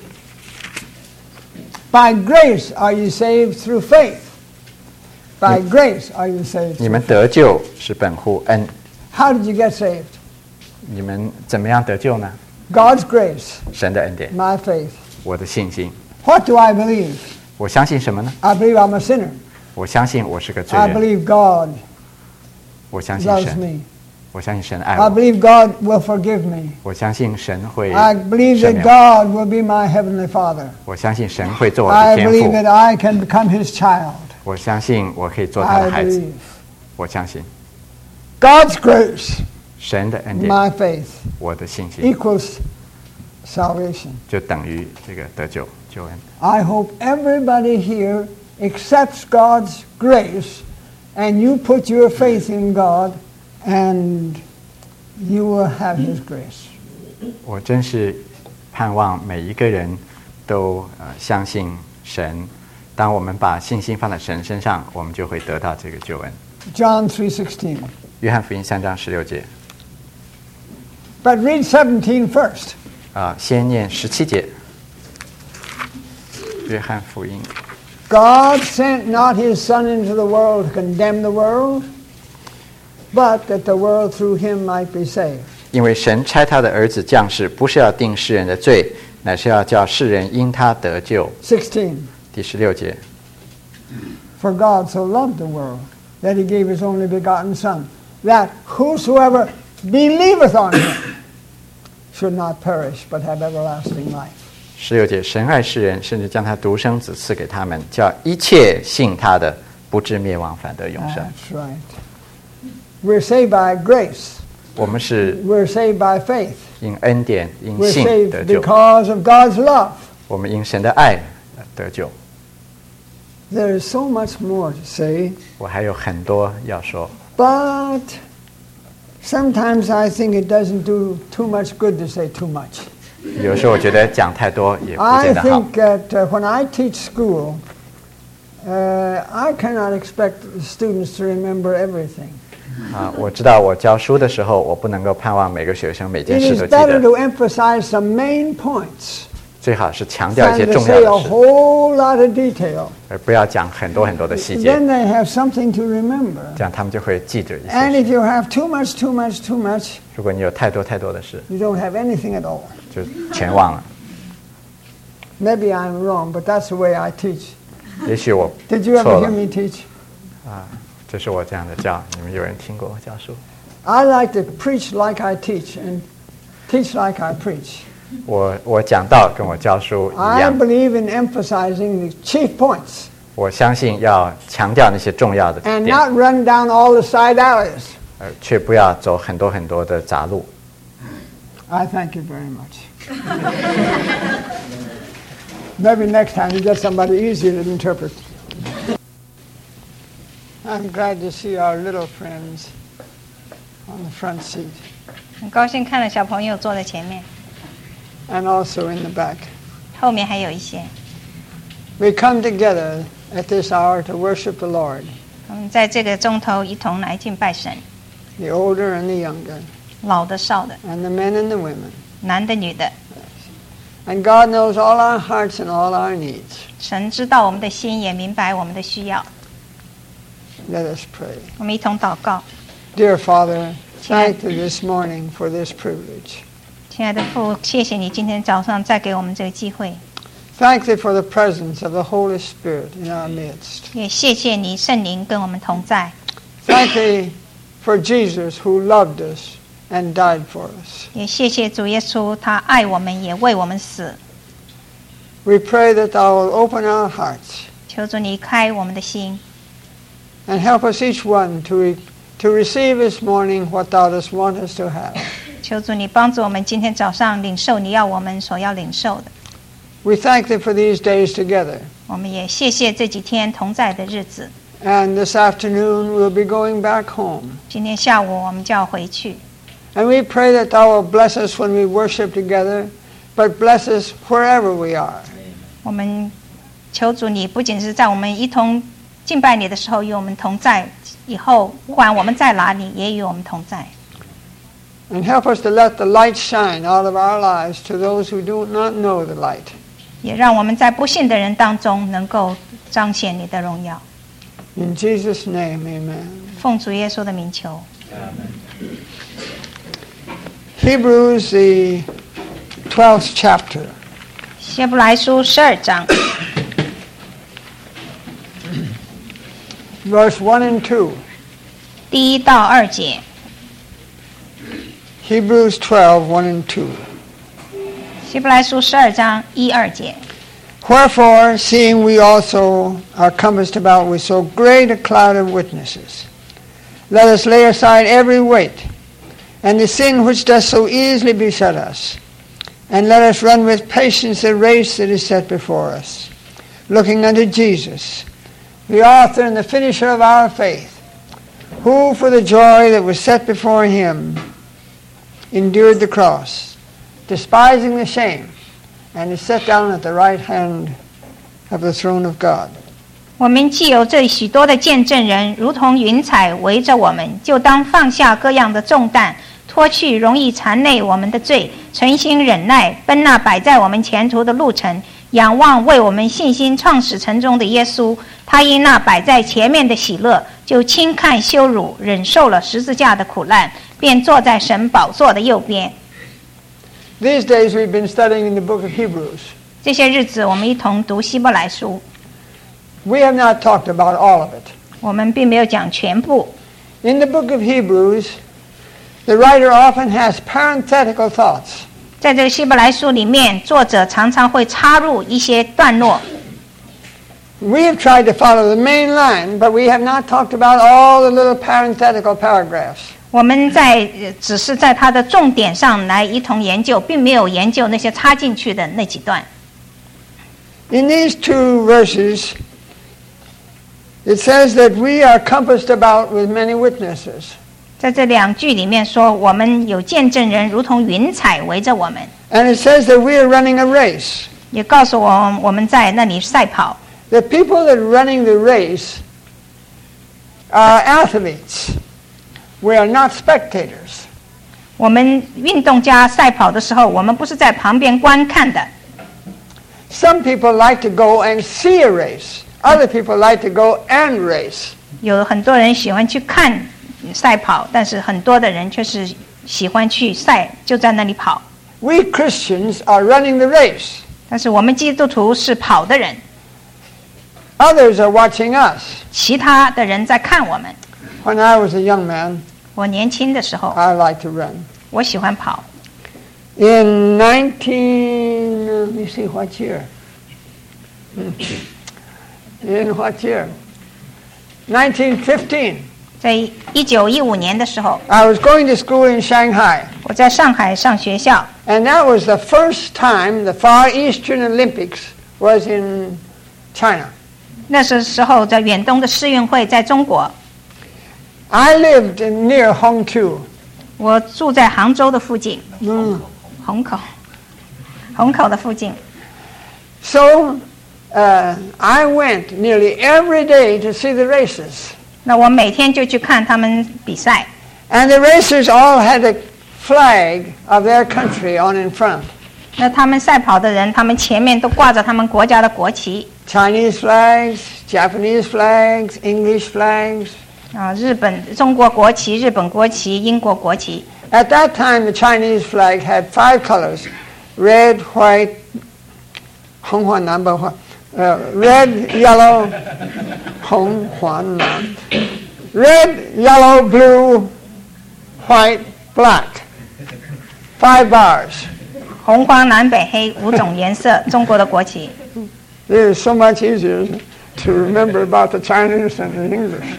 By grace are you saved through faith. By grace are you saved. 你们得救是本乎恩， How did you get saved? 你们怎么样得救呢？ God's grace, 神的恩典， my faith. 我的信心。 What do I believe? 我相信什么呢？ I believe I'm a sinner. 我相信我是个罪 I 人， believe God 我相信 loves 神， me. 我相信神爱 I 我， believe God will forgive me. 我相信神会 I believe 赦 that 免我， God will be my heavenly Father. 我相信神会做我的 I 天 believe 父， that I can become His child. 我相信我可以做他 I 的孩子， believe. 我相信 God's grace, 神的恩典， my faith, 我的信心 equals salvation. 就等于这个得救救恩。 I hope everybody here accepts God's grace and you put your faith in God, and you will have His grace. 我真是盼望每一个人都相信神。当我们把信心放在神身上，我们就会得到这个救恩。 John 3:16. 约翰福音3章16节。 But read 17 first. 先念17节。约翰福音。 God sent not His Son into the world to condemn the world, but that the world through Him might be saved. 因为神差他的儿子降世，不是要定世人的罪，乃是要叫世人因他得救。 16. 第16节。 For God so loved the world, that He gave His only begotten Son, that whosoever believeth on Him should not perish, but have everlasting life. 16节，神爱世人，甚至将他独生子赐给他们，叫一切信他的不至灭亡，反得永生。 That's right. We're saved by grace. 我们是 We're saved by faith. 因恩典、因 We're 信 saved 得救。 because of God's love. 我们因神的爱得救。 There is so much more to say. 我还有很多要说， But sometimes I think it doesn't do too much good to say too much. 有时候我觉得讲太多也不 I 见得好。 think that when I teach school, I cannot expect the students to remember everything. 我知道我教书的时候，我不能够盼望每个学生每 It 件事 is 都记 better 得， to emphasize some main points 最好是强调一 than 些 to 重 say 要 a 的事， whole lot of detail. 而不要讲很多很多的细节， Then they have something to remember. 这样他们就会记着一 And 些 if 事。 you have too much, 如果你有太多太多的事， you don't have anything at all. 就全忘了。 Maybe I'm wrong, but that's the way I teach. 也许我 Did you ever 错 hear 了 me teach? 这是我这样的教。你们有人听过我教书？ I like to preach like I teach and teach like I preach. 我讲道跟我教书一 I 样， believe in emphasizing the chief points 我相信要强调那些重要的 and 点， not run down all the side alleys. 却不要走很多很多的杂路。 I thank you very much. Maybe next time you get somebody easier to interpret. I'm glad to see our little friends on the front seat 很高兴看到小朋友坐在前面， and also in the back. 后面还有一些。 We come together at this hour to worship the Lord, 我们在这个钟头一同来敬拜神， the older and the younger, 老的、少的、 and the men and the women. 男的、女的。 And God knows all our hearts and all our needs. 神知道我们的心，也明白我们的需要。 Let us pray. 我们一同祷告。 Dear Father, thank you this morning for this privilege. 亲爱的父，谢谢你今天早上再给我们这个机会， Thank you for the presence of the Holy Spirit in our midst. 也谢谢你圣灵跟我们同在。 Thank you for Jesus who loved us and died for us. 也谢谢主耶稣，他爱我们，也为我们死。 We pray that thou will open our hearts 求主你开我们的心， and help us each one to receive this morning what thou dost want us to have. 求主你帮助我们今天早上领受你要我们所要领受的。 We thank thee for these days together. 我们也谢谢这几天同在的日子。 And this afternoon we'll be going back home. 今天下午我们就要回去， And we pray that thou will bless us when we worship together, but bless us wherever we are. 我们求主你不仅是在我们一同敬拜你的时候与我们同在，以后不管我们在哪里，也与我们同在。 And help us to let the light shine out of our lives to those who do not know the light. 也让我们在不信的人当中能够彰显你的荣耀。 In Jesus' name, amen. 奉主耶稣的名求。 Hebrews, the 12th chapter. 希伯来书12章 Verse 1 and 2. 第1到2节。 Hebrews 12, 1 and 2. 希伯来书12章1、2节。 Wherefore, seeing we also are compassed about with so great a cloud of witnesses, let us lay aside every weight, and the sin which does so easily beset us, and let us run with patience the race that is set before us, looking unto Jesus, the author and the finisher of our faith, who for the joy that was set before him endured the cross, despising the shame, and is set down at the right hand of the throne of God. 我们既有这许多的见证人，如同云彩围着我们，就当放下各样的重担，脱去容易缠累我们的罪，存心忍耐，奔那摆在我们前途的路程，仰望为我们信心创始成终的耶稣。他因那摆在前面的喜乐，就轻看羞辱，忍受了十字架的苦难，便坐在神宝座的右边。 These days we've been studying in the book of Hebrews. 这些日子，我们一同读希伯来书。 We have not talked about all of it. 我们并没有讲全部。 In the book of Hebrews, the writer often has parenthetical thoughts. 在这个希伯来书里面，作者常常会插入一些段落。 We have tried to follow the main line, but we have not talked about all the little parenthetical paragraphs. 我们只是在它的重点上来一同研究，并没有研究那些插进去的那几段。 In these two verses, it says that we are compassed about with many witnesses. 在这两句里面说，我们有见证人如同云彩围着我们， And it says that we are running a race. 也告诉我们在那里赛跑。 The people that are running the race are athletes. We are not spectators. 我们运动家赛跑的时候，我们不是在旁边观看的。 Some people like to go and see a race. Other people like to go and race. 有很多人喜欢去看赛跑，但是很多的人却是喜欢去赛，就在那里跑。 We Christians are running the race. 但是我们基督徒是跑的人， Others are watching us. 其他的人在看我们。 When I was a young man, 我年轻的时候， I liked to run. 我喜欢跑。 In let me see what year. In what year? 1915. 在1915年的时候， I was going to school in Shanghai, 我在上海上学校， and that was the first time the Far Eastern Olympics was in China. 那时候在远东的世运会在中国， I lived near Hongqiu. 我住在杭州的附近，虹口的附近。 So I went nearly every day to see the races. 那我每天就去看他们比赛， And the racers all had a flag of their country on in front. 那他们赛跑的人，他们前面都挂着他们国家的国旗， Chinese flags, Japanese flags, English flags. 啊，中国国旗、日本国旗、英国国旗。 At that time, the Chinese flag had 5 colors: red, white, 红黄蓝白花, red, yellow, 红黄蓝, red, yellow, blue, white, black. 5 bars. 红、黄、蓝、北、黑5种颜色，中国的国旗。 It is so much easier to remember about the Chinese than the English.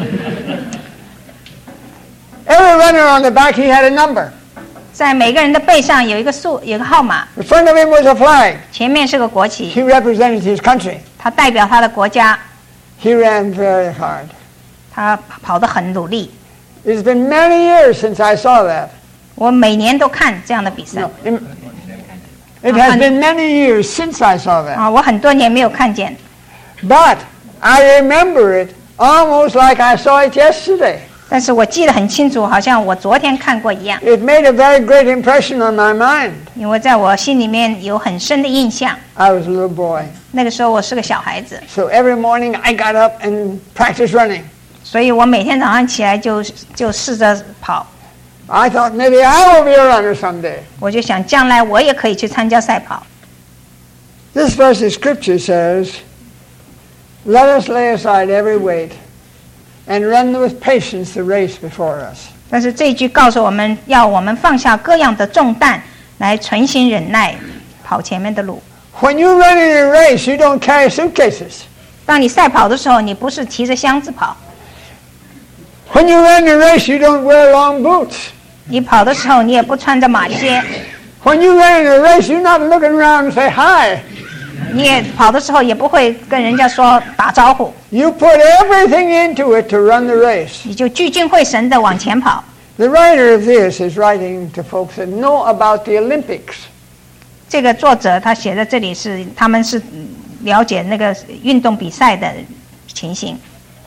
Every runner on the back, he had a number. 在每个人的背上有一个号码， In front of him was a flag. 前面是个国旗， He represented his country. 他代表他的国家， He ran very hard. 他跑得很努力。 It's been many years since I saw that. 我每年都看这样的比赛 No, it has been many years since I saw that. 啊，我很多年没有看见， But I remember it almost like I saw it yesterday. 但是我记得很清楚，好像我昨天看过一样， It made a very great impression on my mind. 因为在我心里面有很深的印象。 I was a little boy. 那个时候我是个小孩子， So every morning I got up and practiced running. 所以我每天早上起来就试着跑， I thought maybe I will be a runner someday. 我就想将来我也可以去参加赛跑。 This verse of Scripture says, "Let us lay aside every weight and run with patience the race before us." 但是这一句告诉我们要我们放下各样的重担，来存心忍耐，跑前面的路。 When you run in a race, you don't carry suitcases. 当你赛跑的时候，你不是提着箱子跑， When you run a race, you don't wear long boots. 你跑的时候你也不穿着马靴。 When you run in a race, you're not looking around and say hi. 你也跑的时候也不会跟人家说打招呼， You put everything into it to run the race. 你就聚精会神的往前跑。 The writer of this is writing to folks that know about the Olympics. 这个作者他写在这里是他们是了解那个运动比赛的情形。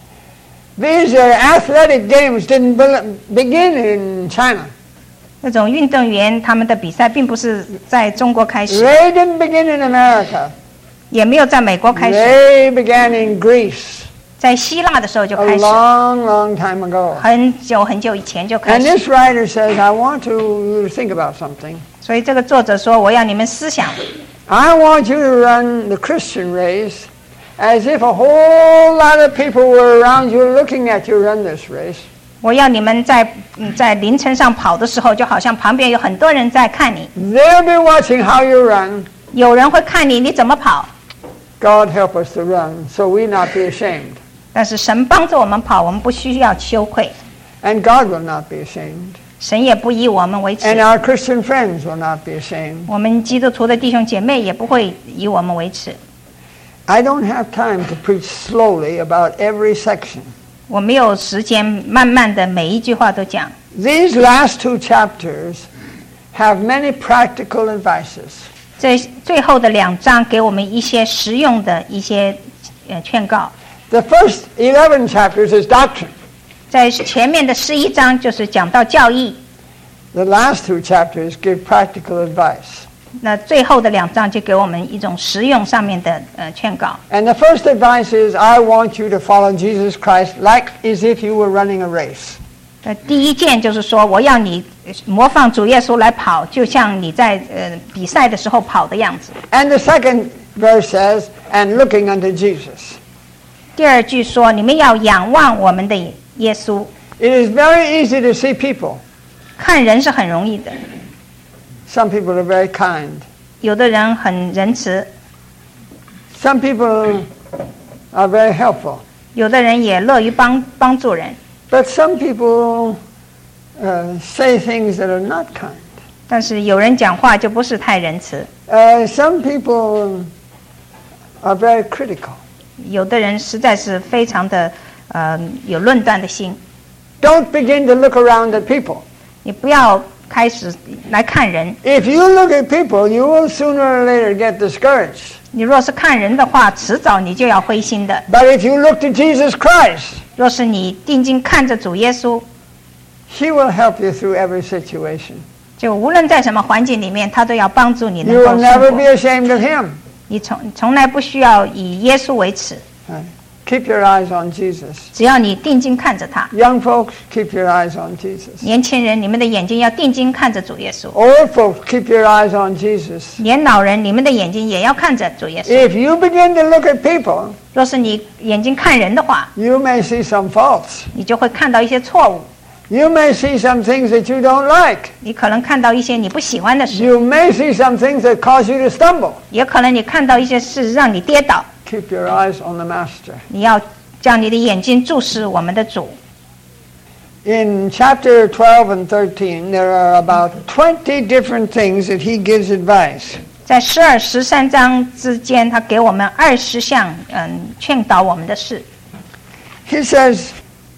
These athletic games didn't begin in China. 那种运动员他们的比赛并不是在中国开始， They didn't begin in America. 也没有在美国开始， They began in Greece 在希腊的时候就 a 开始， long, long time ago. 很久很久以前就开 And 始。 this writer says, I want to think about something. 所以这个作者说，我要你们思想， I want you to run the Christian race as if a whole lot of people were around you looking at you run this race. 我要你们在凌晨上跑的时候，就好像旁边有很多人在看你， They'll be watching how you run. 有人会看你怎么跑。 God help us to run so we not be ashamed. 但是神帮助我们跑，我们不需要羞愧， And God will not be ashamed. 神也不以我们为 And 耻， our Christian friends will not be ashamed. 我们基督徒的弟兄姐妹也不会以我们为耻。 I don't have time to preach slowly about every section. 我没有时间慢慢的每一句话都讲。 These last two chapters have many practical advices. 这最后的2章给我们一些实用的一些劝告。 The first 11 chapters is doctrine. 在前面的11章就是讲到教义， The last two chapters give practical advice. 那最后的2章就给我们一种实用上面的劝告。 And the first advice is, I want you to follow Jesus Christ like as if you were running a race. 第一件就是说，我要你模仿主耶稣来跑，就像你在比赛的时候跑的样子。 And the second verse says, and looking unto Jesus. 第2句说，你们要仰望我们的耶稣。 It is very easy to see people. 看人是很容易的， Some people are very kind. 有的人很仁慈， Some people are very helpful. 有的人也乐于帮助人， But some people say things that are not kind. 但是有人讲话就不是太仁慈， Some people are very critical. 有的人实在是非常的有论断的心。 Don't begin to look around at people. 你不要开始来看人， If you look at people, you will sooner or later get discouraged. 你若是看人的话，迟早你就要灰心的。 But if you look to Jesus Christ, 若是你定睛看着主耶稣， He will help you through every situation. 就无论在什么环境里面，他都要帮助你能 You 够 will 胜 never 过 be。ashamed of Him. 你从来不需要以耶稣为耻， Keep your eyes on Jesus. 只要你定睛看着他。 Young folks, keep your eyes on Jesus. 年轻人，你们的眼睛要定睛看着主耶稣； Old folks, keep your eyes on Jesus. 年老人，你们的眼睛也要看着主耶稣。 If you begin to look at people, 若是你眼睛看人的话， you may see some faults. 你就会看到一些错误， You may see some things that you don't like. 你可能看到一些你不喜欢的事， You may see some things that cause you to stumble. 也可能你看到一些事让你跌倒。 Keep your eyes on the Master. 你要将你的眼睛注视我们的主。 In chapter 12 and 13, there are about 20 different things that he gives advice. 在12、13章之间，他给我们20项劝导我们的事。 He says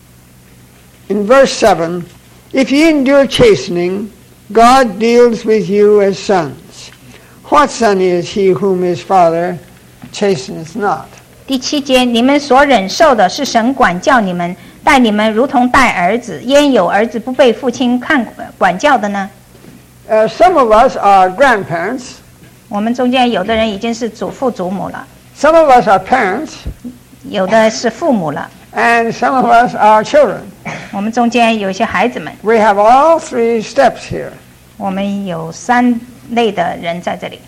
in verse 7, If ye endure chastening, God deals with you as sons. What son is he whom his father chasteneth not? 第7节，你们所忍受的是神管教你们，待你们如同待儿子，焉有儿子不被父亲管教的呢？ Some of us are grandparents. 我们中间有的人已经是祖父祖母了， Some of us are parents. 有的是父母了， And some of us are children. 我们中间有一些孩子们， We have all three steps here. 我们有3类的人在这里。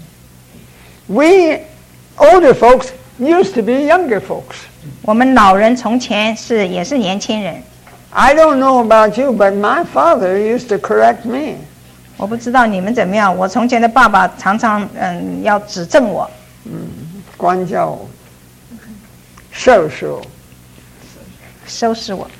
We older folks used to be younger folks. 我们老人从前也是年轻人。 I don't know about you, but my father used to correct me. 我不知道你们怎么样，我从前的爸爸常常要指正我， 管教我，收拾我。 收拾我。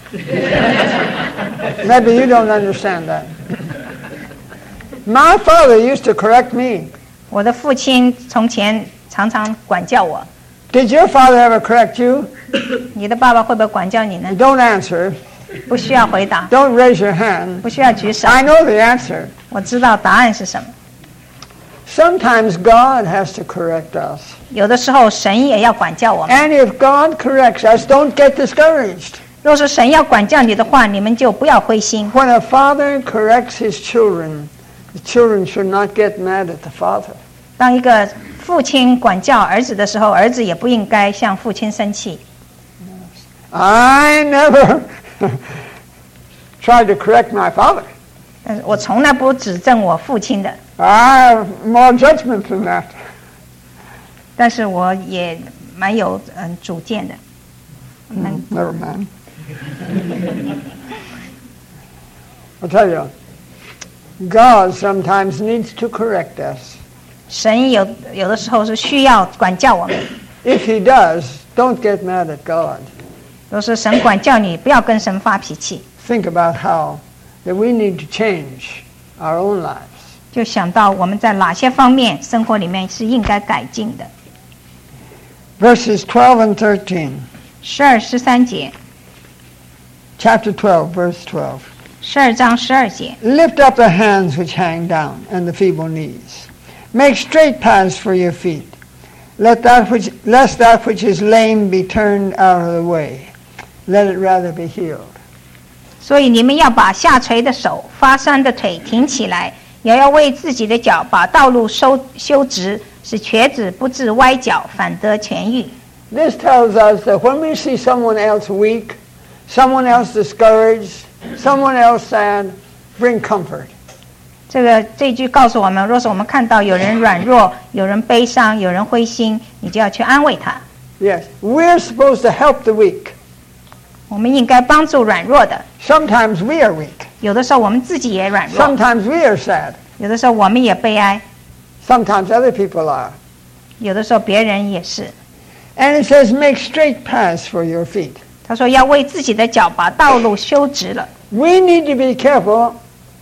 Maybe you don't understand that. My father used to correct me. 我的父亲从前常常管教我。 Did your father ever correct you? 你的爸爸会不会管教你呢？ Don't answer. 不需要回答， Don't raise your hand. 不需要举手。 I know the answer. 我知道答案是什么。 Sometimes God has to correct us. 有的时候神也要管教我们。 And if God corrects us, don't get discouraged. 若是神要管教你的话，你们就不要灰心。 When a father corrects his children, the children should not get mad at the father. 当一个父亲管教儿子的时候，儿子也不应该向父亲生气。 I never tried to correct my father. 但是我从来不指正我父亲的， I have more judgment than that. 但是我也蛮有主见的。 Never mind. I'll tell you, God sometimes needs to correct us. 神有的时候是需要管教我们。 If he does, don't get mad at God. 若是神管教你，不要跟神发脾气， Think about how that we need to change our own lives. 就想到我们在哪些方面生活里面是应该改进的。 Verses 12 and 13. 12、13节， Chapter 12, verse 12. 12章12节。 Lift up the hands which hang down and the feeble knees. Make straight paths for your feet. Lest that which is lame be turned out of the way. Let it rather be healed. 所以你们要把下垂的手、发酸的腿挺起来，也要为自己的脚把道路修直，使瘸子不致歪脚，反得痊愈。 This tells us that when we see someone else weak, someone else discouraged, someone else sad, bring comfort. 这句告诉我们，若是我们看到有人软弱、有人悲伤、有人灰心，你就要去安慰他。 Yes, we're supposed to help the weak. 我们应该帮助软弱的。 Sometimes we are weak. 有的时候我们自己也软弱， Sometimes we are sad. 有的时候我们也悲哀， Sometimes other people are. 有的时候别人也是。 And it says, make straight paths for your feet. 他说要为自己的脚把道路修直了。 We need to be careful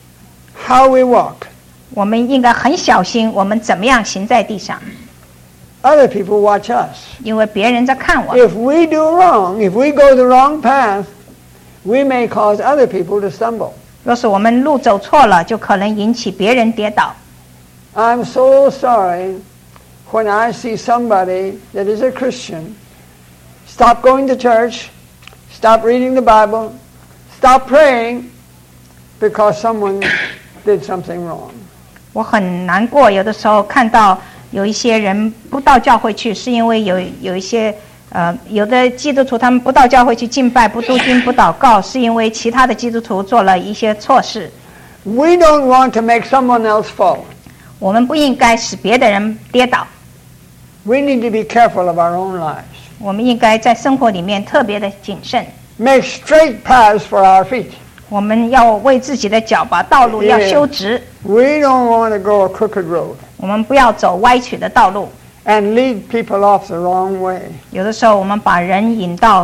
how we walk. 我们应该很小心，我们怎么样行在地上， Other people watch us. 因为别人在看我们。 If we do wrong, if we go the wrong path, we may cause other people to stumble. 若是我们路走错了，就可能引起别人跌倒。 I'm so sorry when I see somebody that is a Christian stop going to church, stop reading the Bible, stop praying because someone did something wrong. 我很难过，有的时候看到有一些人不到教会去，是因为有一些有的基督徒他们不到教会去敬拜、不读经、不祷告，是因为其他的基督徒做了一些错事。 We don't want to make someone else fall. 我们不应该使别的人跌倒， We need to be careful of our own lives. 我们应该在生活里面特别的谨慎。 Make straight paths for our feet. 我们要为自己的脚把道路要修直， We don't want to go a crooked road 我们不要走歪曲的道路。 and lead people off the wrong way. 有的时候我们把人引到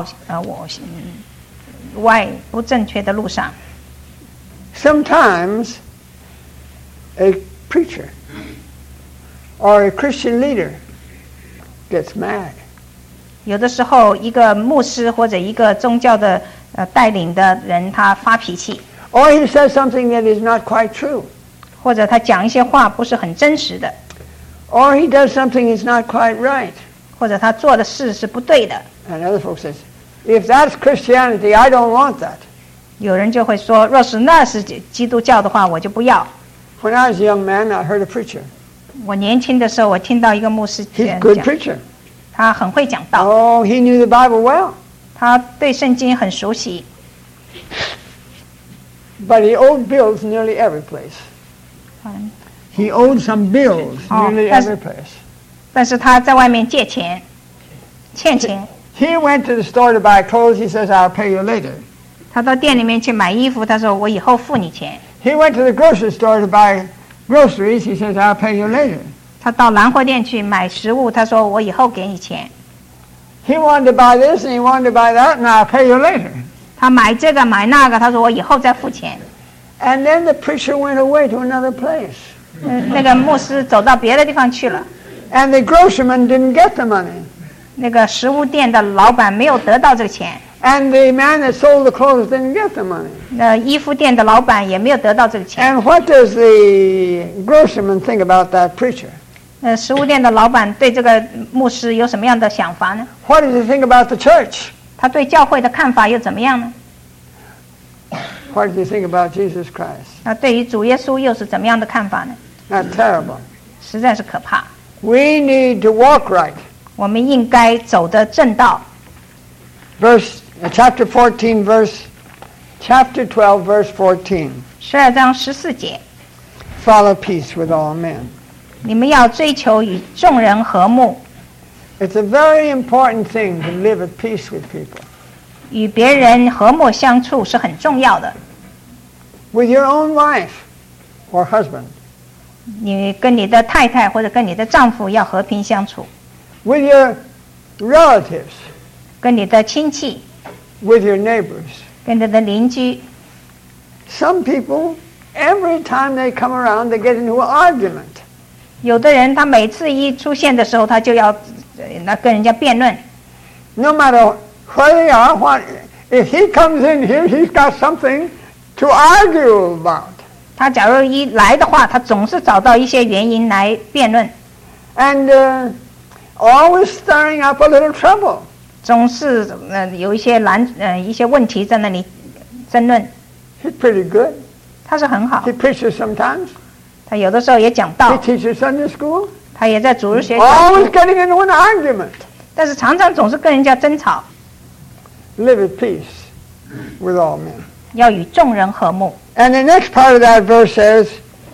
不正确的路上。 Sometimes a preacher or a Christian leader gets mad. 有的时候一个牧师或者一个宗教的带领的人，他发脾气， Or he says something that is not quite true. 或者他讲一些话不是很真实的， Or he does something that's not quite right. 或者他做的事是不对的。 And other folks says, if that's Christianity, I don't want that. 有人就会说，若是那是基督教的话，我就不要。 When I was a young man, I heard a preacher. 我年轻的时候，我听到一个牧师 He's a good 讲， preacher. 他很会讲道， Oh, he knew the Bible well. 他对圣经很熟悉， But he owed bills nearly every place. He owed some bills Oh, nearly that's- every place. 但是他在外面借钱，欠钱。 He went to the store to buy clothes. He says, I'll pay you later. 他到店里面去买衣服，他说我以后付你钱。 He went to the grocery store to buy groceries. He says, I'll pay you later. 他到兰货店去买食物，他说我以后给你钱。 He wanted to buy this and he wanted to buy that, and I'll pay you later. 他买这个买那个，他说我以后再付钱。 And then the preacher went away to another place. 那个牧师走到别的地方去了。 And the grocerman didn't get the money. 那个食物店的老板没有得到这个钱， And the man that sold the clothes didn't get the money. 那衣服店的老板也没有得到这个钱。 And what does the grocerman think about that preacher? 食物店的老板对这个牧师有什么样的想法呢？ What does he think about the church? 他对教会的看法又怎么样呢？ What does he think about Jesus Christ? 那对于主耶稣又是怎么样的看法呢？ That's terrible. 实在是可怕。 We need to walk right. 我们应该走的正道。 Chapter 12, verse 14. 12章14节， Follow peace with all men. 你们要追求与众人和睦， It's a very important thing to live at peace with people. 与别人和睦相处是很重要的。 With your own wife or husband. 你跟你的太太或者跟你的丈夫要和平相处， With your relatives. 跟你的亲戚， With your neighbors. 跟你的邻居。 Some people, every time they come around, they get into an argument. 有的人他每次一出现的时候，他就要跟人家辩论。 No matter where they are, if he comes in here, he's got something to argue about. 他假如一来的话，他总是找到一些原因来辩论， And always stirring up a little trouble. 总是有一些一些问题在那里争论。 He's pretty good. 他是很好 He，preaches sometimes. 他有的时候也讲 He 道， teaches Sunday school. 他也在主日学讲 Always getting into an argument. 但是常常总是跟人家争吵。 Live at peace with all men. 要与众人和睦。 And the next part of that verse says,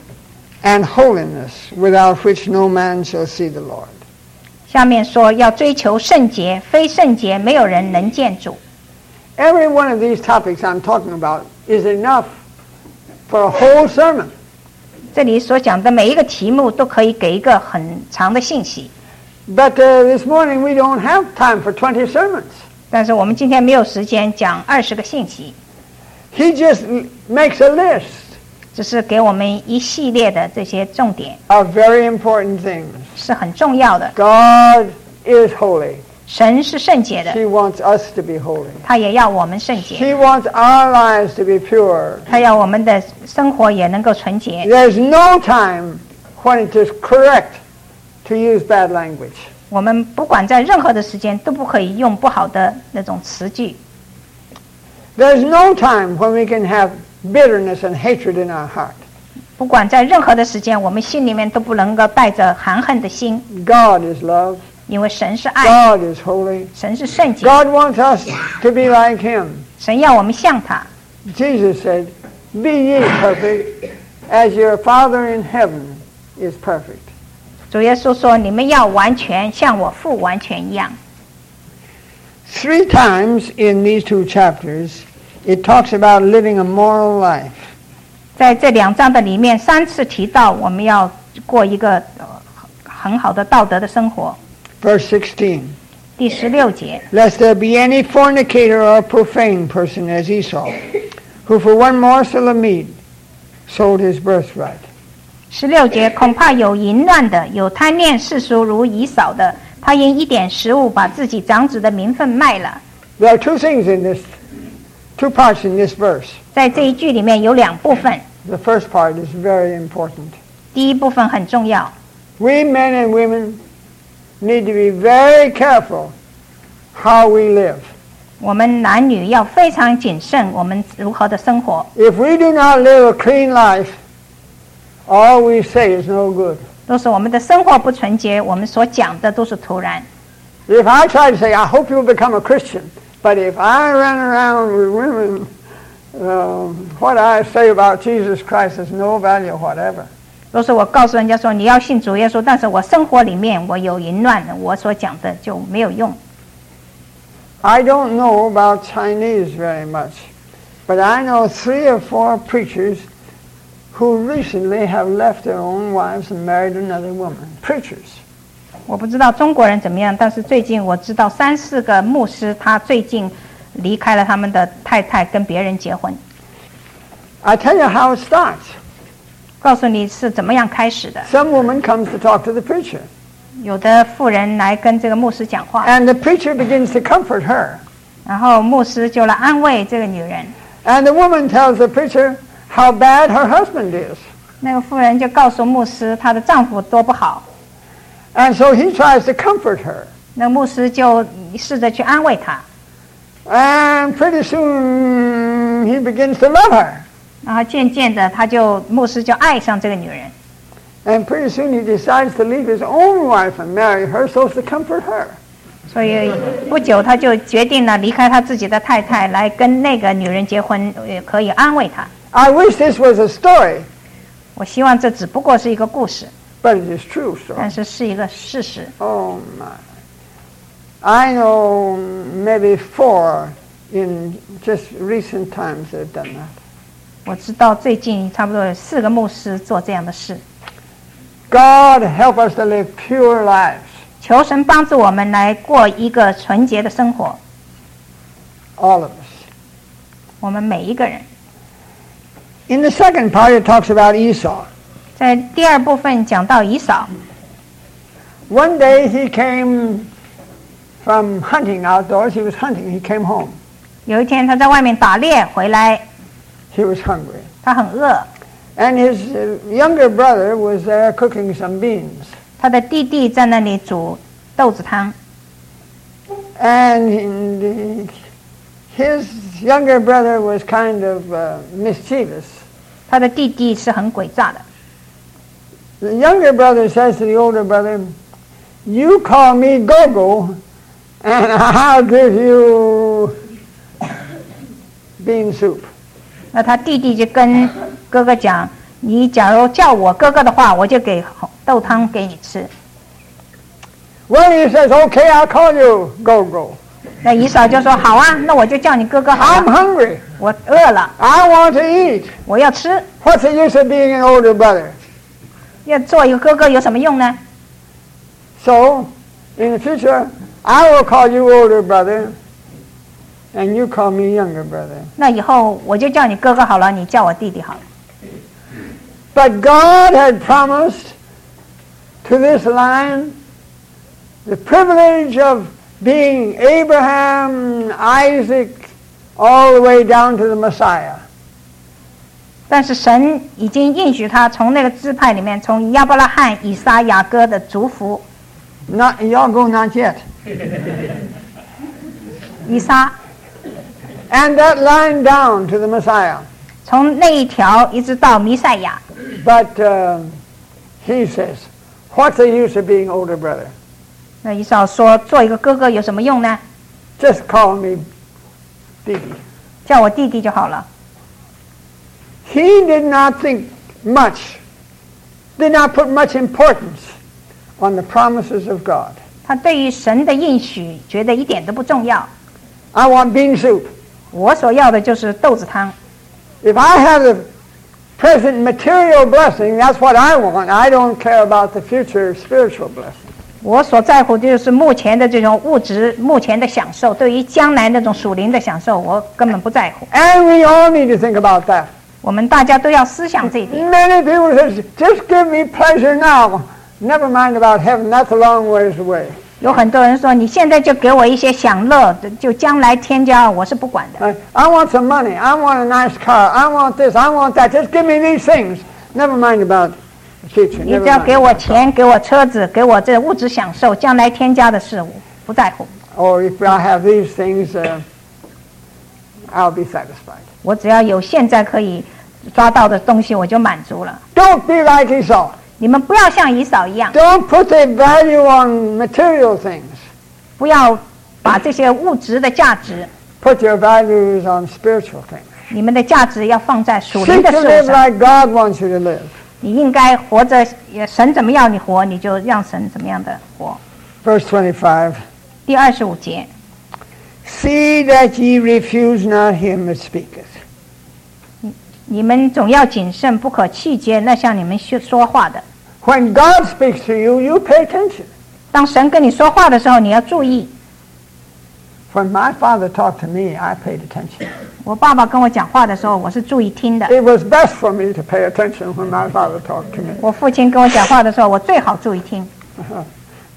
and holiness, without which no man shall see the Lord. 下面说要追求圣洁，非圣洁没有人能见主。 Every one of these topics I'm talking about is enough for a whole sermon. 这里所讲的每一个题目都可以给一个很长的信息， But this morning we don't have time for 20 sermons. 但是我们今天没有时间讲20个信息， He just makes a list 只是给我们一系列的这些重点， of very important things. 是很重要的。 God is holy. 神是圣洁的， He wants us to be holy. 他也要我们圣洁， He wants our lives to be pure. 他要我们的生活也能够纯洁。 There's no time when it is correct to use bad language. 我们不管在任何的时间都不可以用不好的那种词句， There's no time when we can have bitterness and hatred in our heart. 不管在任何的时间，我们心里面都不能够带着含恨的心， God is love. 因为神是爱， God is holy. 神是圣洁， God wants us to be like Him. 神要我们像他。 Jesus said, be ye perfect as your Father in heaven is perfect. 主耶稣说：“你们要完全，像我父完全一样。” 3 times in these 2 chapters, it talks about living a moral life. 在这2章的里面，3次提到我们要过一个很好的道德的生活。 Verse 16, 第16节， lest there be any fornicator or profane person as Esau, who for one morsel of meat sold his birthright. 16节，恐怕有淫乱的，有贪恋世俗如以扫的，他因一点食物把自己长子的名分卖了。 There are 2 things in this, 2 parts in this verse. 在这一句里面有2部分， The first part is very important. 第一部分很重要。 We men and women need to be very careful how we live. 我们男女要非常谨慎，我们如何的生活。 If we do not live a clean life, all we say is no good. 都是我们的生活不纯洁，我们所讲的都是徒然。 If I try to say, I hope you'll become a Christian, but if I run around with women, what I say about Jesus Christ has no value whatever. 都是我告诉人家说你要信主耶稣，但是我生活里面我有淫乱，我所讲的就没有用。 I don't know about Chinese very much, but I know 3 or 4 preachers who recently have left their own wives and married another woman. Preachers. 我不知道中国人怎么样，但是最近我知道3、4个牧师，他最近离开了他们的太太，跟别人结婚。 I tell you how it starts. 告诉你是怎么样开始的。 Some woman comes to talk to the preacher. 有的妇人来跟这个牧师讲话， And the preacher begins to comfort her. 然后牧师就来安慰这个女人。 And the woman tells the preacher how bad her husband is. 那个妇人就告诉牧师她的丈夫多不好， And so he tries to comfort her. 那牧师就试着去安慰她， And pretty soon he begins to love her. 然后渐渐的牧师就爱上这个女人， And pretty soon he decides to leave his own wife and marry her so as to comfort her. 所以不久他就决定了离开他自己的太太，来跟那个女人结婚，也可以安慰她。 I wish this was a story, 我希望这只不过是一个故事， but it is true story. 但是是一个事实。 Oh my. I know maybe 4 in just recent times that have done that. 我知道最近差不多有4个牧师做这样的事。 God help us to live pure lives. 求神帮助我们来过一个纯洁的生活， All of us. 我们每一个人。 In the second part it talks about Esau. 在第二部分讲到以扫， One day he came from hunting outdoors. He was hunting. He came home. 有一天他在外面打猎回来， He was hungry. 他很饿， And his younger brother was there cooking some beans. 他的弟弟在那里煮豆子汤， And his younger brother was kind of mischievous. 他的弟弟是很诡诈的。 The younger brother says to the older brother, "You call me Gogo, and I'll give you bean soup." 那他弟弟就跟哥哥讲：“你假如叫我哥哥的话，我就给豆汤给你吃。 Well, he says, "Okay, I'll call you Gogo. ” 那以扫就说：“好啊，那我就叫你哥哥好 I'm 了。 hungry. 我饿了， I want to eat. 我要吃。 What's the use of being an older brother?" 要做一个哥哥有什么用呢？ So, in the future, I will call you older brother, and you call me younger brother. 那以后我就叫你哥哥好了，你叫我弟弟好了。 But God had promised to this line the privilege of being Abraham, Isaac, all the way down to the Messiah. 但是神已经应许他从那个支派里面，从亚伯拉罕、以撒、雅各的族服， Not Yago, not yet. 以撒 And that line down to the Messiah. 从那一条一直到弥赛亚。 But he says, "What's the use of being older brother? 那以扫说：“做一个哥哥有什么用呢？ Just call me Didi." 叫我弟弟就好了。” He did not think much, did not put much importance on the promises of God. 他对于神的应许觉得一点都不重要。 I want bean soup. 我所要的就是豆子汤。 If I have the present material blessing, that's what I want. I don't care about the future spiritual blessing. 我所在乎的就是目前的这种物质、目前的享受。对于将来那种属灵的享受，我根本不在乎。 And we all need to think about that. 我们大家都要思想这一点。 Many people say, "Just give me pleasure now. Never mind about heaven. That's a long ways away." 有很多人说：“你现在就给我一些享乐，就将来添加，我是不管的。 I want some money. I want a nice car. I want this. I want that. Just give me these things. Never mind about the future. 你 Never 只要给 mind. 我钱，给我车子，给我这物质享受，将来添加的事，我不在乎。 Or if I have these things, I'll be satisfied. 我只要有现在可以抓到的东西，我就满足了。 Don't be like Esau. 你们不要像以扫一样， Don't put the value on material things. 不要把这些物质的价值， Put your values on spiritual things. 你们的价值要放在属灵 Seek 的 to 事 live 物上。 like God wants you to live. 你应该活着，神怎么要你活，你就让神怎么样的活。 Verse 25. 第25节， See that ye refuse not him that speaketh. 你们总要谨慎，不可气节那向你们说话的。 When God speaks to you, you pay attention. 当神跟你说话的时候，你要注意。 When my father talked to me, I paid attention. 我爸爸跟我讲话的时候，我是注意听的。 It was best for me to pay attention when my father talked to me. 我父亲跟我讲话的时候，我最好注意听。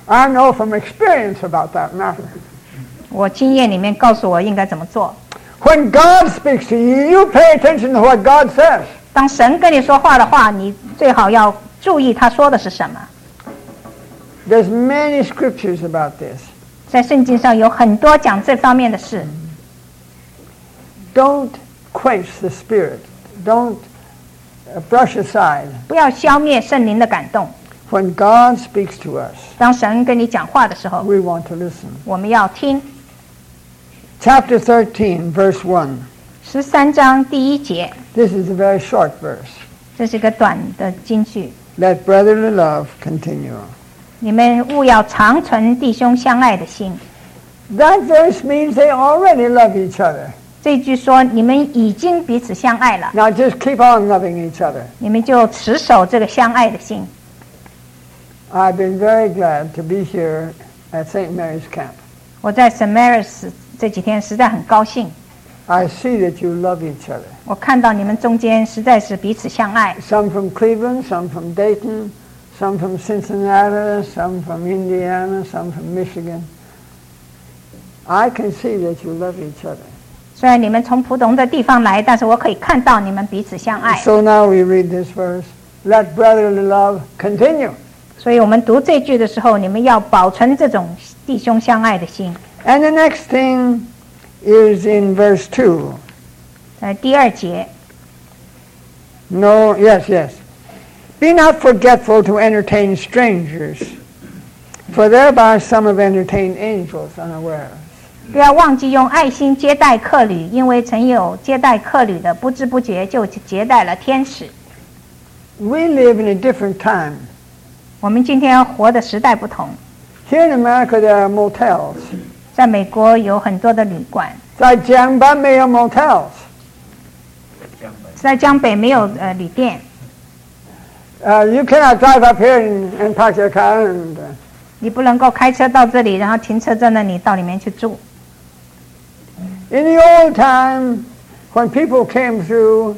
I know from experience about that matter. 我经验里面告诉我应该怎么做。 When God speaks to you, you pay attention to what God says. 当神跟你说话的话，你最好要注意他说的是什么。 There's many scriptures about this. 在圣经上有很多讲这方面的事。 Don't quench the Spirit. Don't brush aside. 不要消灭圣灵的感动。 When God speaks to us, 当神跟你讲话的时候， we want to listen. 我们要听。 Chapter 13, verse 1. 13章第1节， This is a very short verse. 这是个短的金句。 Let brotherly love continue. 你们务要常存弟兄相爱的心。 That verse means they already love each other. 这句说你们已经彼此相爱了， Now just keep on loving each other. 你们就持守这个相爱的心。 I've been very glad to be here at St. Mary's Camp. 我在 St. Mary's 这几天实在很高兴， I see that you love each other. 我看到你们中间实在是彼此相爱。 Some from Cleveland, some from Dayton, some from Cincinnati, some from Indiana, some from Michigan. I can see that you love each other. 虽然你们从不同的地方来，但是我可以看到你们彼此相爱。 So now we read this verse. Let brotherly love continue. 所以我们读这句的时候，你们要保存这种弟兄相爱的心。 And the next thing is in verse 2. 在第2节， No, yes. Be not forgetful to entertain strangers, for thereby some have entertained angels unawares. 不要忘记用爱心接待客旅，因为曾有接待客旅的，不知不觉就接待了天使。 We live in a different time. 我们今天活的时代不同， Here in America there are motels. 在美国有很多的旅馆， 在江北没有 motels. 在江北没有旅店。 You cannot drive up here and park your car and 你不能够开车到这里，然后停车在那里，到里面去住。 in the old time when people came through,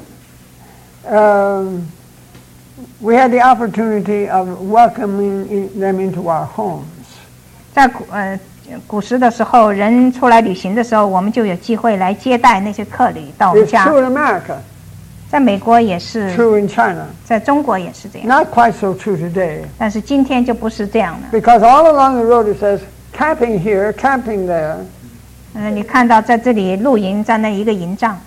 we had the opportunity of welcoming them into our homes. 在古时的时候，人出来旅行的时候，我们就有机会来接待那些客旅到我们 It's 家。 true in America, 在美国也是， true in China. 在中国也是这样， Not quite so true today, 但是今天就不是这样了。 because all along the road it says camping here, camping there. 你看到在这里露营，在那一个营帐，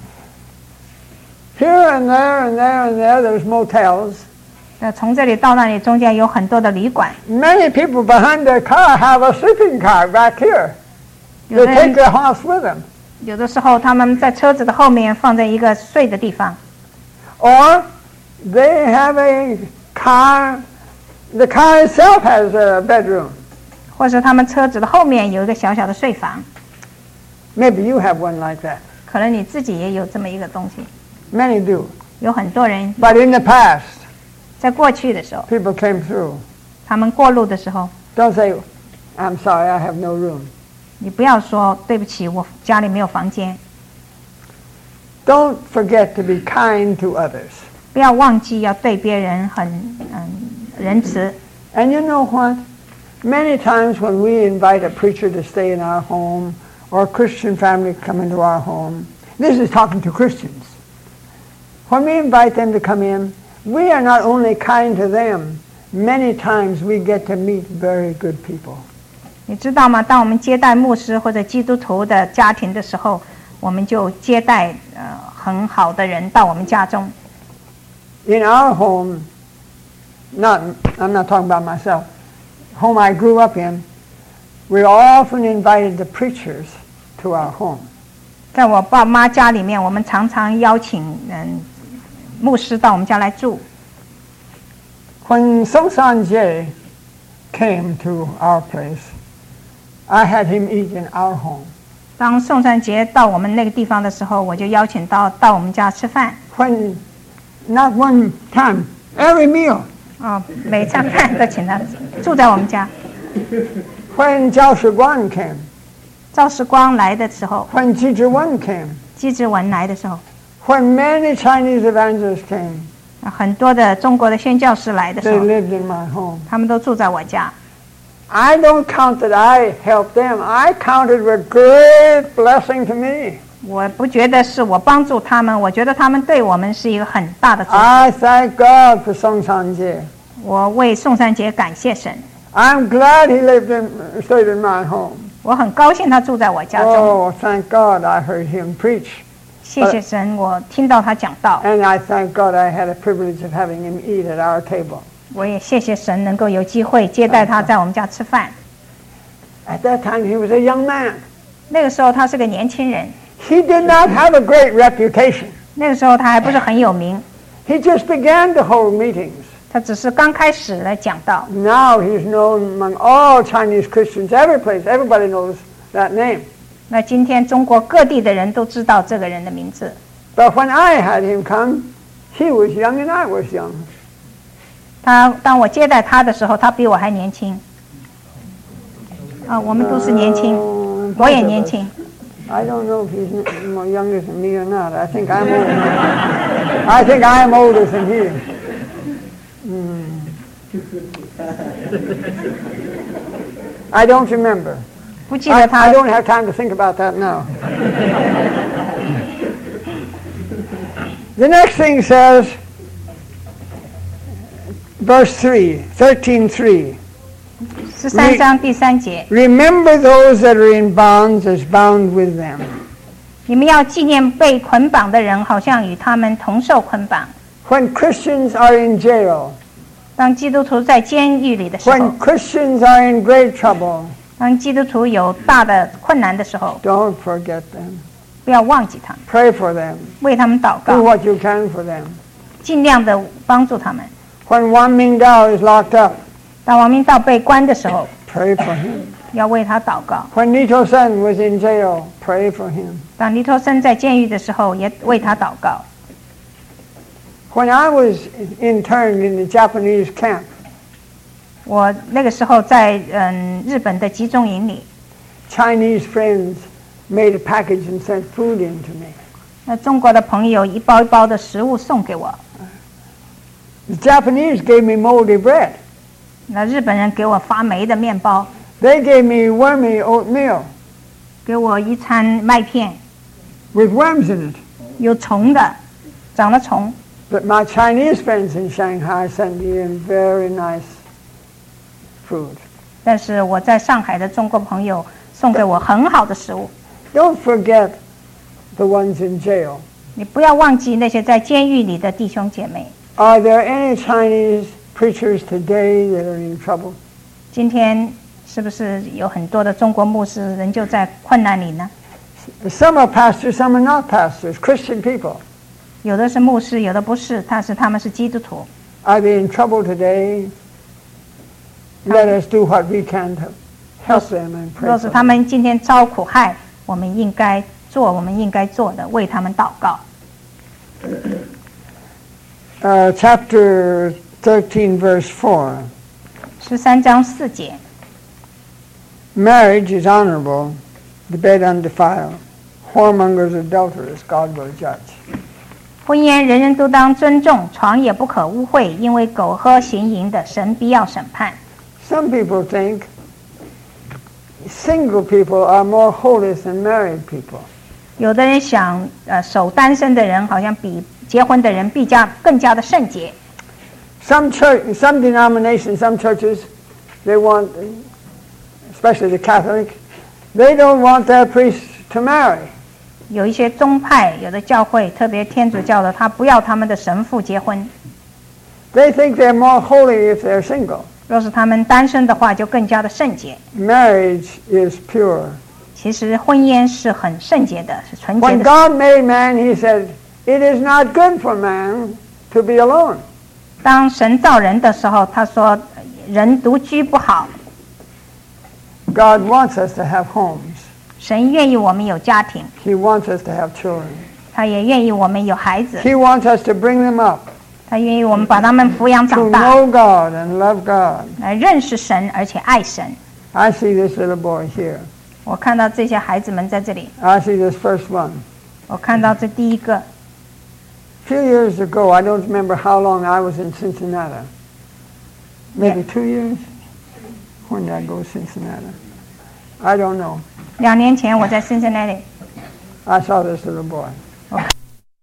Here and there and there and there, there's motels. 从这里到那里中间有很多的旅馆。 Many people behind their car have a sleeping car back here. 有 They 的 take 人 their house with them. 有的时候他们在车子的后面放在一个睡的地方， Or they have a car, the car itself has a bedroom. 或者他们车子的后面有一个小小的睡房。 Maybe you have one like that. 可能你自己也有这么一个东西。 Many do. 有很多人 But in the past, 在过去的时候， people came through. 他们过路的时候， Don't say, I'm sorry, I have no room. 你不要说对不起，我家里没有房间。 Don't forget to be kind to others. 不要忘记要对别人很仁慈。 And you know what? Many times when we invite a preacher to stay in our home or a Christian family to come into our home, this is talking to Christians. When we invite them to come in, we are not only kind to them, many times we get to meet very good people. 你知道吗？当我们接待牧师或者基督徒的家庭的时候，我们就接待很好的人到我们家中。 In our home, I'm not talking about myself, home I grew up in, we often invited the preachers to our home. 在我爸妈家里面，我们常常邀请牧师到我们家来住。 When Song San-jae came to our place, I had him eat in our home. 当宋善杰到我们那个地方的时候，我就邀请到我们家吃饭。 When, not one time, every meal. 每餐饭都请他住在我们家。 When Zhao Shiguan came, 赵世光来的时候， when Ji Zhiwen came, 姬志文来的时候， when many Chinese evangelists came, 很多的中国的宣教士来的时 they 候， lived in my home. 他们都住在我家。 I don't count that I helped them. I count it a great blessing to me. 我不觉得是我帮助他们，我觉得他们对我们是一个很大的祝福。 I thank God for Song San-jie. 我为宋三杰感谢神， I'm glad he stayed in my home. 我很高兴他住在我家中。 Oh, thank God I heard him preach. 谢谢神，我听到他讲道， And I thank God I had a privilege of having him eat at our table. 我也谢谢神能够有机会接待他在我们家吃饭。 At that time, he was a young man. 那个时候他是个年轻人， He did not have a great reputation. 那个时候他还不是很有名， He just began to hold meetings. 他只是刚开始来讲道。 Now he's known among all Chinese Christians, every place. Everybody knows that name. 那今天中国各地的人都知道这个人的名字。 But when I had him come, he was young and I was young. 当我接待他的时候，他比我还年轻。我们都是年轻，我也年轻。 I don't know if he's more younger than me or not. I think I'm older. I think I'm older than he. I don't remember. 不记得他 I don't have time to think about that now. The next thing says, verse 13:3. 13章第3节， Remember those that are in bonds as bound with them. 你们要纪念被捆绑的人，好像与他们同受捆绑。 When Christians are in jail, 当基督徒在监狱里的时候 when，Christians are in great trouble, 当基督徒有大的困难的时候， don't forget them. 不要忘记他们， Pray for them. 为他们祷 Do 告， what you can for them. 尽量的帮助他们。 When Wan Mingdao is locked up, 当王明道被关的时候， pray for him. 要为他祷告； When Nito Sen was in jail, pray for him. 当尼托森在监狱的时候，也为他祷告。 When I was interned in the Japanese camp, 我那个时候在日本的集中营里， Chinese friends made a package and sent food in to me. 那中国的朋友一包一包的食物送给我， The Japanese gave me moldy bread. 那日本人给我发霉的面包， They gave me wormy oatmeal 给我一餐麦片， with worms in it. 有虫的，长了虫。 But my Chinese friends in Shanghai sent me in very nice food. 但是我在上海的中国朋友送给我很好的食物。 Don't forget the ones in jail. 你不要忘记那些在监狱里的弟兄姐妹。 Are there any Chinese preachers today that are in trouble? 今天是不是有很多的中国牧师仍旧在困难里呢？ Some are pastors, some are not pastors, Christian people. 有的是牧师，有的不是，但是他们是基督徒。 Are they in trouble today? Let us do what we can to help them and pray 若 for 是他 them. 们今天遭苦害，我们应该做我们应该做的，为他们祷告。 Chapter 13, verse 4. 13章4节， Marriage is honorable, the bed undefiled. Whoremongers, adulterers, God will judge. 婚姻人人都当尊重，床也不可污秽，因为苟合行淫的，神必要审判。 Some people think single people are more holy than married people. 有的人想，守单身的人好像比结婚的人更加的圣洁。 Some denominations, some churches, they want, especially the Catholic, they don't want their priests to marry. 有一些宗派，有的教会，特别天主教的，他不要他们的神父结婚。 They think they're more holy if they're single. 若是他们单身的话，就更加的圣洁。 Marriage is pure. 其实婚姻是很圣洁的，是纯洁 When 的。 God made man, he said, it is not good for man to be alone. 当神造人的时候，他说人独居不好， God wants us to have homes. 神愿意我们有家庭， He wants us to have children. 他也愿意我们有孩子， He wants us to bring them up 他愿意我们把他们抚养 to 长大， know God and love God. 来认识神，而且爱神。 I see this little boy here. 我看到这些孩子们在这里， I see this first one. 我看到这第一个， A few years ago, I don't remember how long I was in Cincinnati. Maybe 2 years. When did I go to Cincinnati? I don't know. 2年前我在深圳那里。 I saw this little boy.